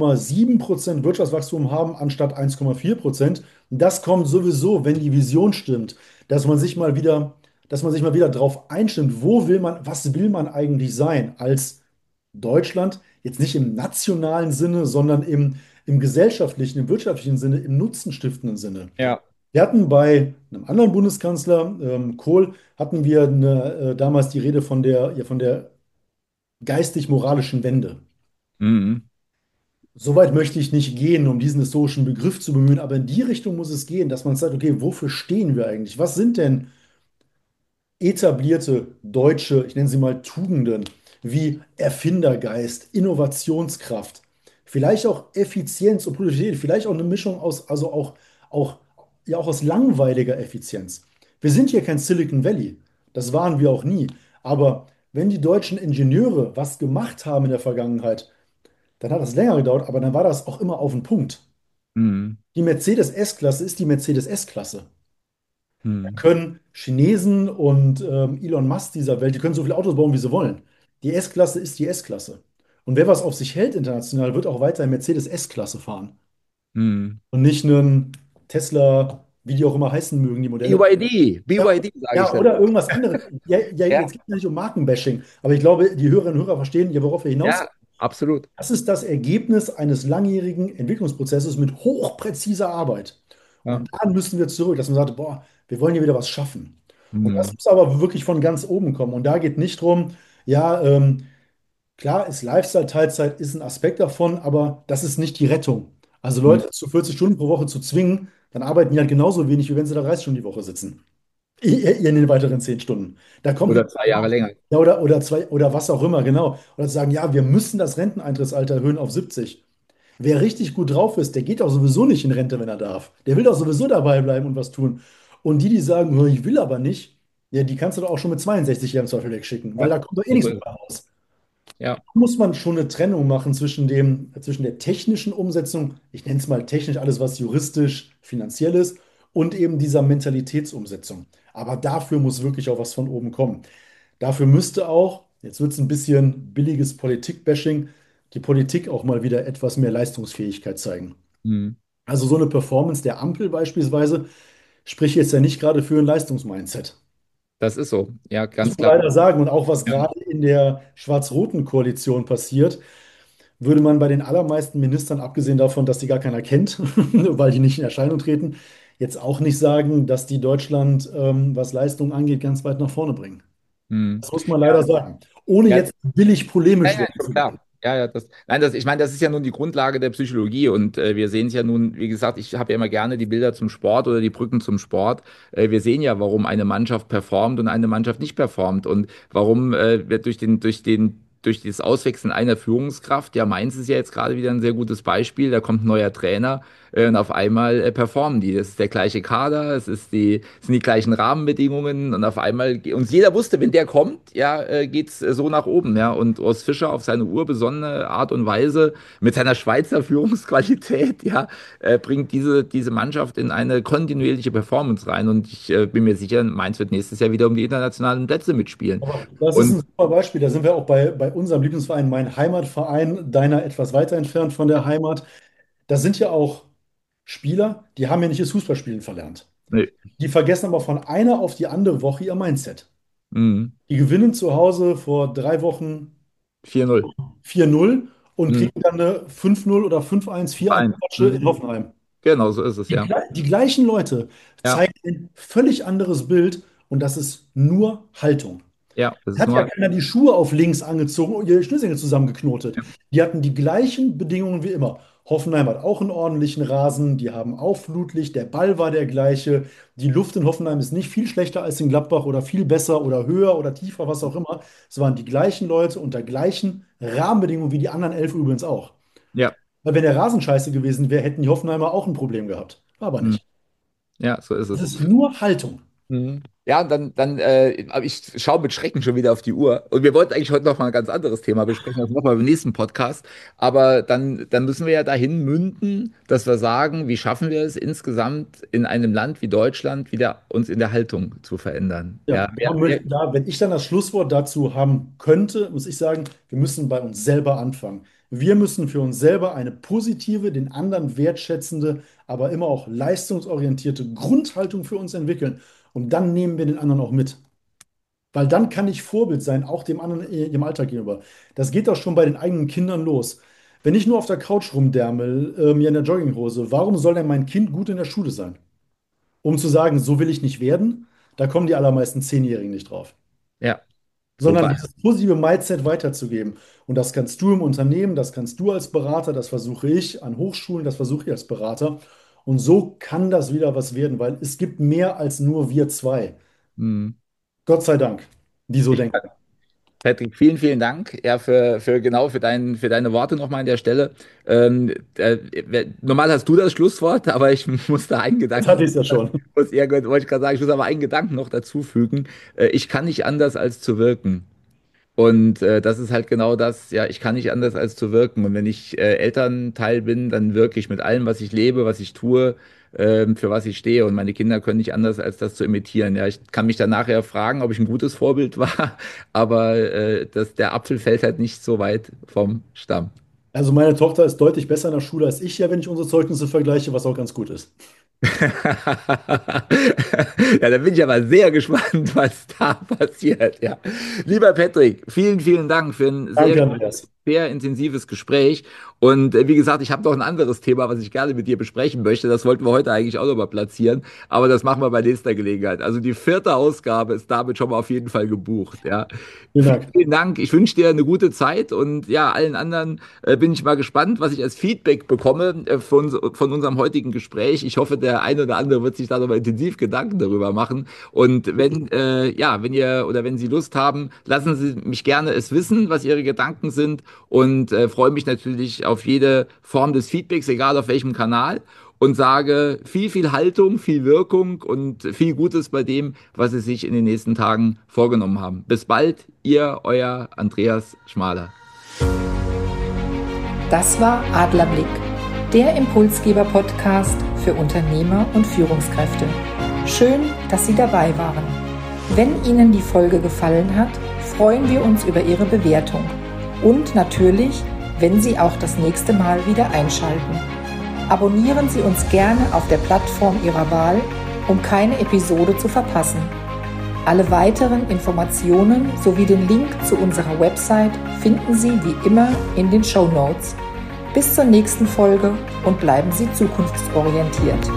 1,7% Wirtschaftswachstum haben anstatt 1,4%. Das kommt sowieso, wenn die Vision stimmt, dass man sich mal wieder, dass man sich mal wieder darauf einstimmt, was will man eigentlich sein als Deutschland? Jetzt nicht im nationalen Sinne, sondern im gesellschaftlichen, im wirtschaftlichen Sinne, im nutzenstiftenden Sinne. Ja. Wir hatten bei einem anderen Bundeskanzler, Kohl, hatten wir damals die Rede von der geistig-moralischen Wende. Mhm. Soweit möchte ich nicht gehen, um diesen historischen Begriff zu bemühen, aber in die Richtung muss es gehen, dass man sagt, okay, wofür stehen wir eigentlich? Was sind denn etablierte deutsche, ich nenne sie mal Tugenden, wie Erfindergeist, Innovationskraft, vielleicht auch Effizienz und Produktivität, vielleicht auch eine Mischung aus, also auch, ja, auch aus langweiliger Effizienz. Wir sind hier kein Silicon Valley, das waren wir auch nie. Aber wenn die deutschen Ingenieure was gemacht haben in der Vergangenheit, dann hat das länger gedauert, aber dann war das auch immer auf den Punkt. Mhm. Die Mercedes S-Klasse ist die Mercedes S-Klasse. Mhm. Können Chinesen und Elon Musk dieser Welt, die können so viele Autos bauen, wie sie wollen. Die S-Klasse ist die S-Klasse. Und wer was auf sich hält international, wird auch weiter Mercedes S-Klasse fahren. Mhm. Und nicht einen Tesla, wie die auch immer heißen mögen, die Modelle. BYD, Ja, BYD sage ich ja, dann. oder irgendwas anderes. Ja, ja, Ja, jetzt geht es nicht um Markenbashing, aber ich glaube, die Hörerinnen und Hörer verstehen ja, worauf wir hinaus. ja, absolut. Das ist das Ergebnis eines langjährigen Entwicklungsprozesses mit hochpräziser Arbeit. Ja. Und da müssen wir zurück, dass man sagt, boah, wir wollen hier wieder was schaffen. Und das Mhm. muss aber wirklich von ganz oben kommen. Und da geht nicht drum, ja, klar ist Lifestyle-Teilzeit ist ein Aspekt davon, aber das ist nicht die Rettung. Also Mhm. Leute zu 40 Stunden pro Woche zu zwingen, dann arbeiten die halt genauso wenig, wie wenn sie da 30 Stunden die Woche sitzen. In den weiteren 10 Stunden. Da kommt Oder nicht, 2 Jahre länger. ja, oder zwei, oder was auch immer, genau. Oder zu sagen, ja, wir müssen das Renteneintrittsalter erhöhen auf 70. Wer richtig gut drauf ist, der geht auch sowieso nicht in Rente, wenn er darf. Der will doch sowieso dabei bleiben und was tun. Und die sagen, "Oh, ich will aber nicht, ja, die kannst du doch auch schon mit 62 Jahren im Zweifel wegschicken, weil Ja, da kommt doch eh so nichts ist mehr es. raus. Ja. Muss man schon eine Trennung machen zwischen der technischen Umsetzung, ich nenne es mal technisch alles, was juristisch, finanziell ist, und eben dieser Mentalitätsumsetzung. Aber dafür muss wirklich auch was von oben kommen. Dafür müsste auch, jetzt wird es ein bisschen billiges Politik-Bashing, die Politik auch mal wieder etwas mehr Leistungsfähigkeit zeigen. Mhm. Also so eine Performance der Ampel beispielsweise spricht jetzt ja nicht gerade für ein Leistungsmindset. Das ist so, ja, Muss ganz man klar. leider sagen. Und auch was Ja. gerade in der schwarz-roten Koalition passiert, würde man bei den allermeisten Ministern, abgesehen davon, dass die gar keiner kennt, weil die nicht in Erscheinung treten, jetzt auch nicht sagen, dass die Deutschland, was Leistung angeht, ganz weit nach vorne bringen. Mhm. Das muss man leider sagen. Ohne Ja, jetzt billig ja, polemisch ja, werden schon zu klar. wollen. Ja, ja, nein, ich meine, das ist ja nun die Grundlage der Psychologie und wir sehen es ja nun, wie gesagt, ich habe ja immer gerne die Bilder zum Sport oder die Brücken zum Sport. Wir sehen ja, warum eine Mannschaft performt und eine Mannschaft nicht performt und warum wir durch das Auswechseln einer Führungskraft, ja, Mainz ist ja jetzt gerade wieder ein sehr gutes Beispiel, da kommt ein neuer Trainer und auf einmal performen die. Das ist der gleiche Kader, sind die gleichen Rahmenbedingungen und auf einmal, und jeder wusste, wenn der kommt, ja, geht's so nach oben, ja. Und Urs Fischer auf seine urbesonnene Art und Weise mit seiner Schweizer Führungsqualität, ja, bringt diese Mannschaft in eine kontinuierliche Performance rein. Und ich bin mir sicher, Mainz wird nächstes Jahr wieder um die internationalen Plätze mitspielen. Aber das ist Und ein super Beispiel. Da sind wir auch bei unserem Lieblingsverein, mein Heimatverein, deiner etwas weiter entfernt von der Heimat. Da sind ja auch Spieler, die haben ja nicht das Fußballspielen verlernt. nee, Die vergessen aber von einer auf die andere Woche ihr Mindset. mm, Die gewinnen zu Hause vor 3 Wochen 4-0. 4-0 und Mm, kriegen dann eine 5-0 oder 5-1, 4-1 Verein. Klatsche in Mm, Hoffenheim. genau, so ist es, Die, ja. gle- die gleichen Leute Ja, zeigen ein völlig anderes Bild und das ist nur Haltung. ja, das ist Hat ja nur. keiner die Schuhe auf links angezogen und ihre Schnürsenkel zusammengeknotet. Ja, Die hatten die gleichen Bedingungen wie immer. Hoffenheim hat auch einen ordentlichen Rasen, die haben auch Flutlicht, der Ball war der gleiche. Die Luft in Hoffenheim ist nicht viel schlechter als in Gladbach oder viel besser oder höher oder tiefer, was auch immer. Es waren die gleichen Leute unter gleichen Rahmenbedingungen wie die anderen 11 übrigens auch. ja, Weil wenn der Rasen scheiße gewesen wäre, hätten die Hoffenheimer auch ein Problem gehabt. War aber mm, nicht. ja, so ist Es es. ist nur Haltung. Mhm. Ja, und aber ich schaue mit Schrecken schon wieder auf die Uhr. Und wir wollten eigentlich heute noch mal ein ganz anderes Thema besprechen, das machen wir beim nächsten Podcast. Aber dann müssen wir ja dahin münden, dass wir sagen, wie schaffen wir es insgesamt in einem Land wie Deutschland wieder uns in der Haltung zu verändern? Ja, Ja, wenn ich dann das Schlusswort dazu haben könnte, muss ich sagen, wir müssen bei uns selber anfangen. Wir müssen für uns selber eine positive, den anderen wertschätzende, aber immer auch leistungsorientierte Grundhaltung für uns entwickeln. Und dann nehmen wir den anderen auch mit. Weil dann kann ich Vorbild sein, auch dem anderen im Alltag gegenüber. Das geht doch schon bei den eigenen Kindern los. Wenn ich nur auf der Couch rumdärmel, mir in der Jogginghose, warum soll denn mein Kind gut in der Schule sein? Um zu sagen, so will ich nicht werden, da kommen die allermeisten Zehnjährigen nicht drauf. ja, Sondern wobei, dieses positive Mindset weiterzugeben. Und das kannst du im Unternehmen, das kannst du als Berater, das versuche ich an Hochschulen, das versuche ich als Berater. Und so kann das wieder was werden, weil es gibt mehr als nur wir zwei. hm. Gott sei Dank, die so Ich denken. Patrick, vielen, vielen Dank ja, für deine Worte nochmal an der Stelle. Normal hast du das Schlusswort, aber ich muss da einen Jetzt Gedanken, hatte ich es ja schon. wollte ich gerade sagen, ich muss aber einen Gedanken noch dazu fügen. Ich kann nicht anders als zu wirken. Und das ist halt genau das, ja, ich kann nicht anders als zu wirken. Und wenn ich Elternteil bin, dann wirke ich mit allem, was ich lebe, was ich tue, für was ich stehe. Und meine Kinder können nicht anders als das zu imitieren. Ja, ich kann mich dann nachher fragen, ob ich ein gutes Vorbild war, aber der Apfel fällt halt nicht so weit vom Stamm. Also meine Tochter ist deutlich besser in der Schule als ich ja, wenn ich unsere Zeugnisse vergleiche, was auch ganz gut ist. Ja, da bin ich aber sehr gespannt, was da passiert. Ja. Lieber Patrick, vielen, vielen Dank für ein Danke, Andreas. sehr intensives Gespräch. Und wie gesagt, ich habe noch ein anderes Thema, was ich gerne mit dir besprechen möchte. Das wollten wir heute eigentlich auch noch mal platzieren, aber das machen wir bei nächster Gelegenheit. Also die vierte Ausgabe ist damit schon mal auf jeden Fall gebucht. Ja. Vielen Vielen, Dank. vielen Dank. Ich wünsche dir eine gute Zeit und ja, allen anderen bin ich mal gespannt, was ich als Feedback bekomme von unserem heutigen Gespräch. Ich hoffe, der eine oder andere wird sich da nochmal intensiv Gedanken darüber machen. Und wenn Sie Lust haben, lassen Sie mich gerne es wissen, was Ihre Gedanken sind und freue mich natürlich auf jede Form des Feedbacks, egal auf welchem Kanal. Und sage viel, viel Haltung, viel Wirkung und viel Gutes bei dem, was Sie sich in den nächsten Tagen vorgenommen haben. Bis bald, Ihr, Euer Andreas Schmaler. Das war Adlerblick, der Impulsgeber-Podcast für Unternehmer und Führungskräfte. Schön, dass Sie dabei waren. Wenn Ihnen die Folge gefallen hat, freuen wir uns über Ihre Bewertung. Und natürlich, wenn Sie auch das nächste Mal wieder einschalten. Abonnieren Sie uns gerne auf der Plattform Ihrer Wahl, um keine Episode zu verpassen. Alle weiteren Informationen sowie den Link zu unserer Website finden Sie wie immer in den Shownotes. Bis zur nächsten Folge und bleiben Sie zukunftsorientiert.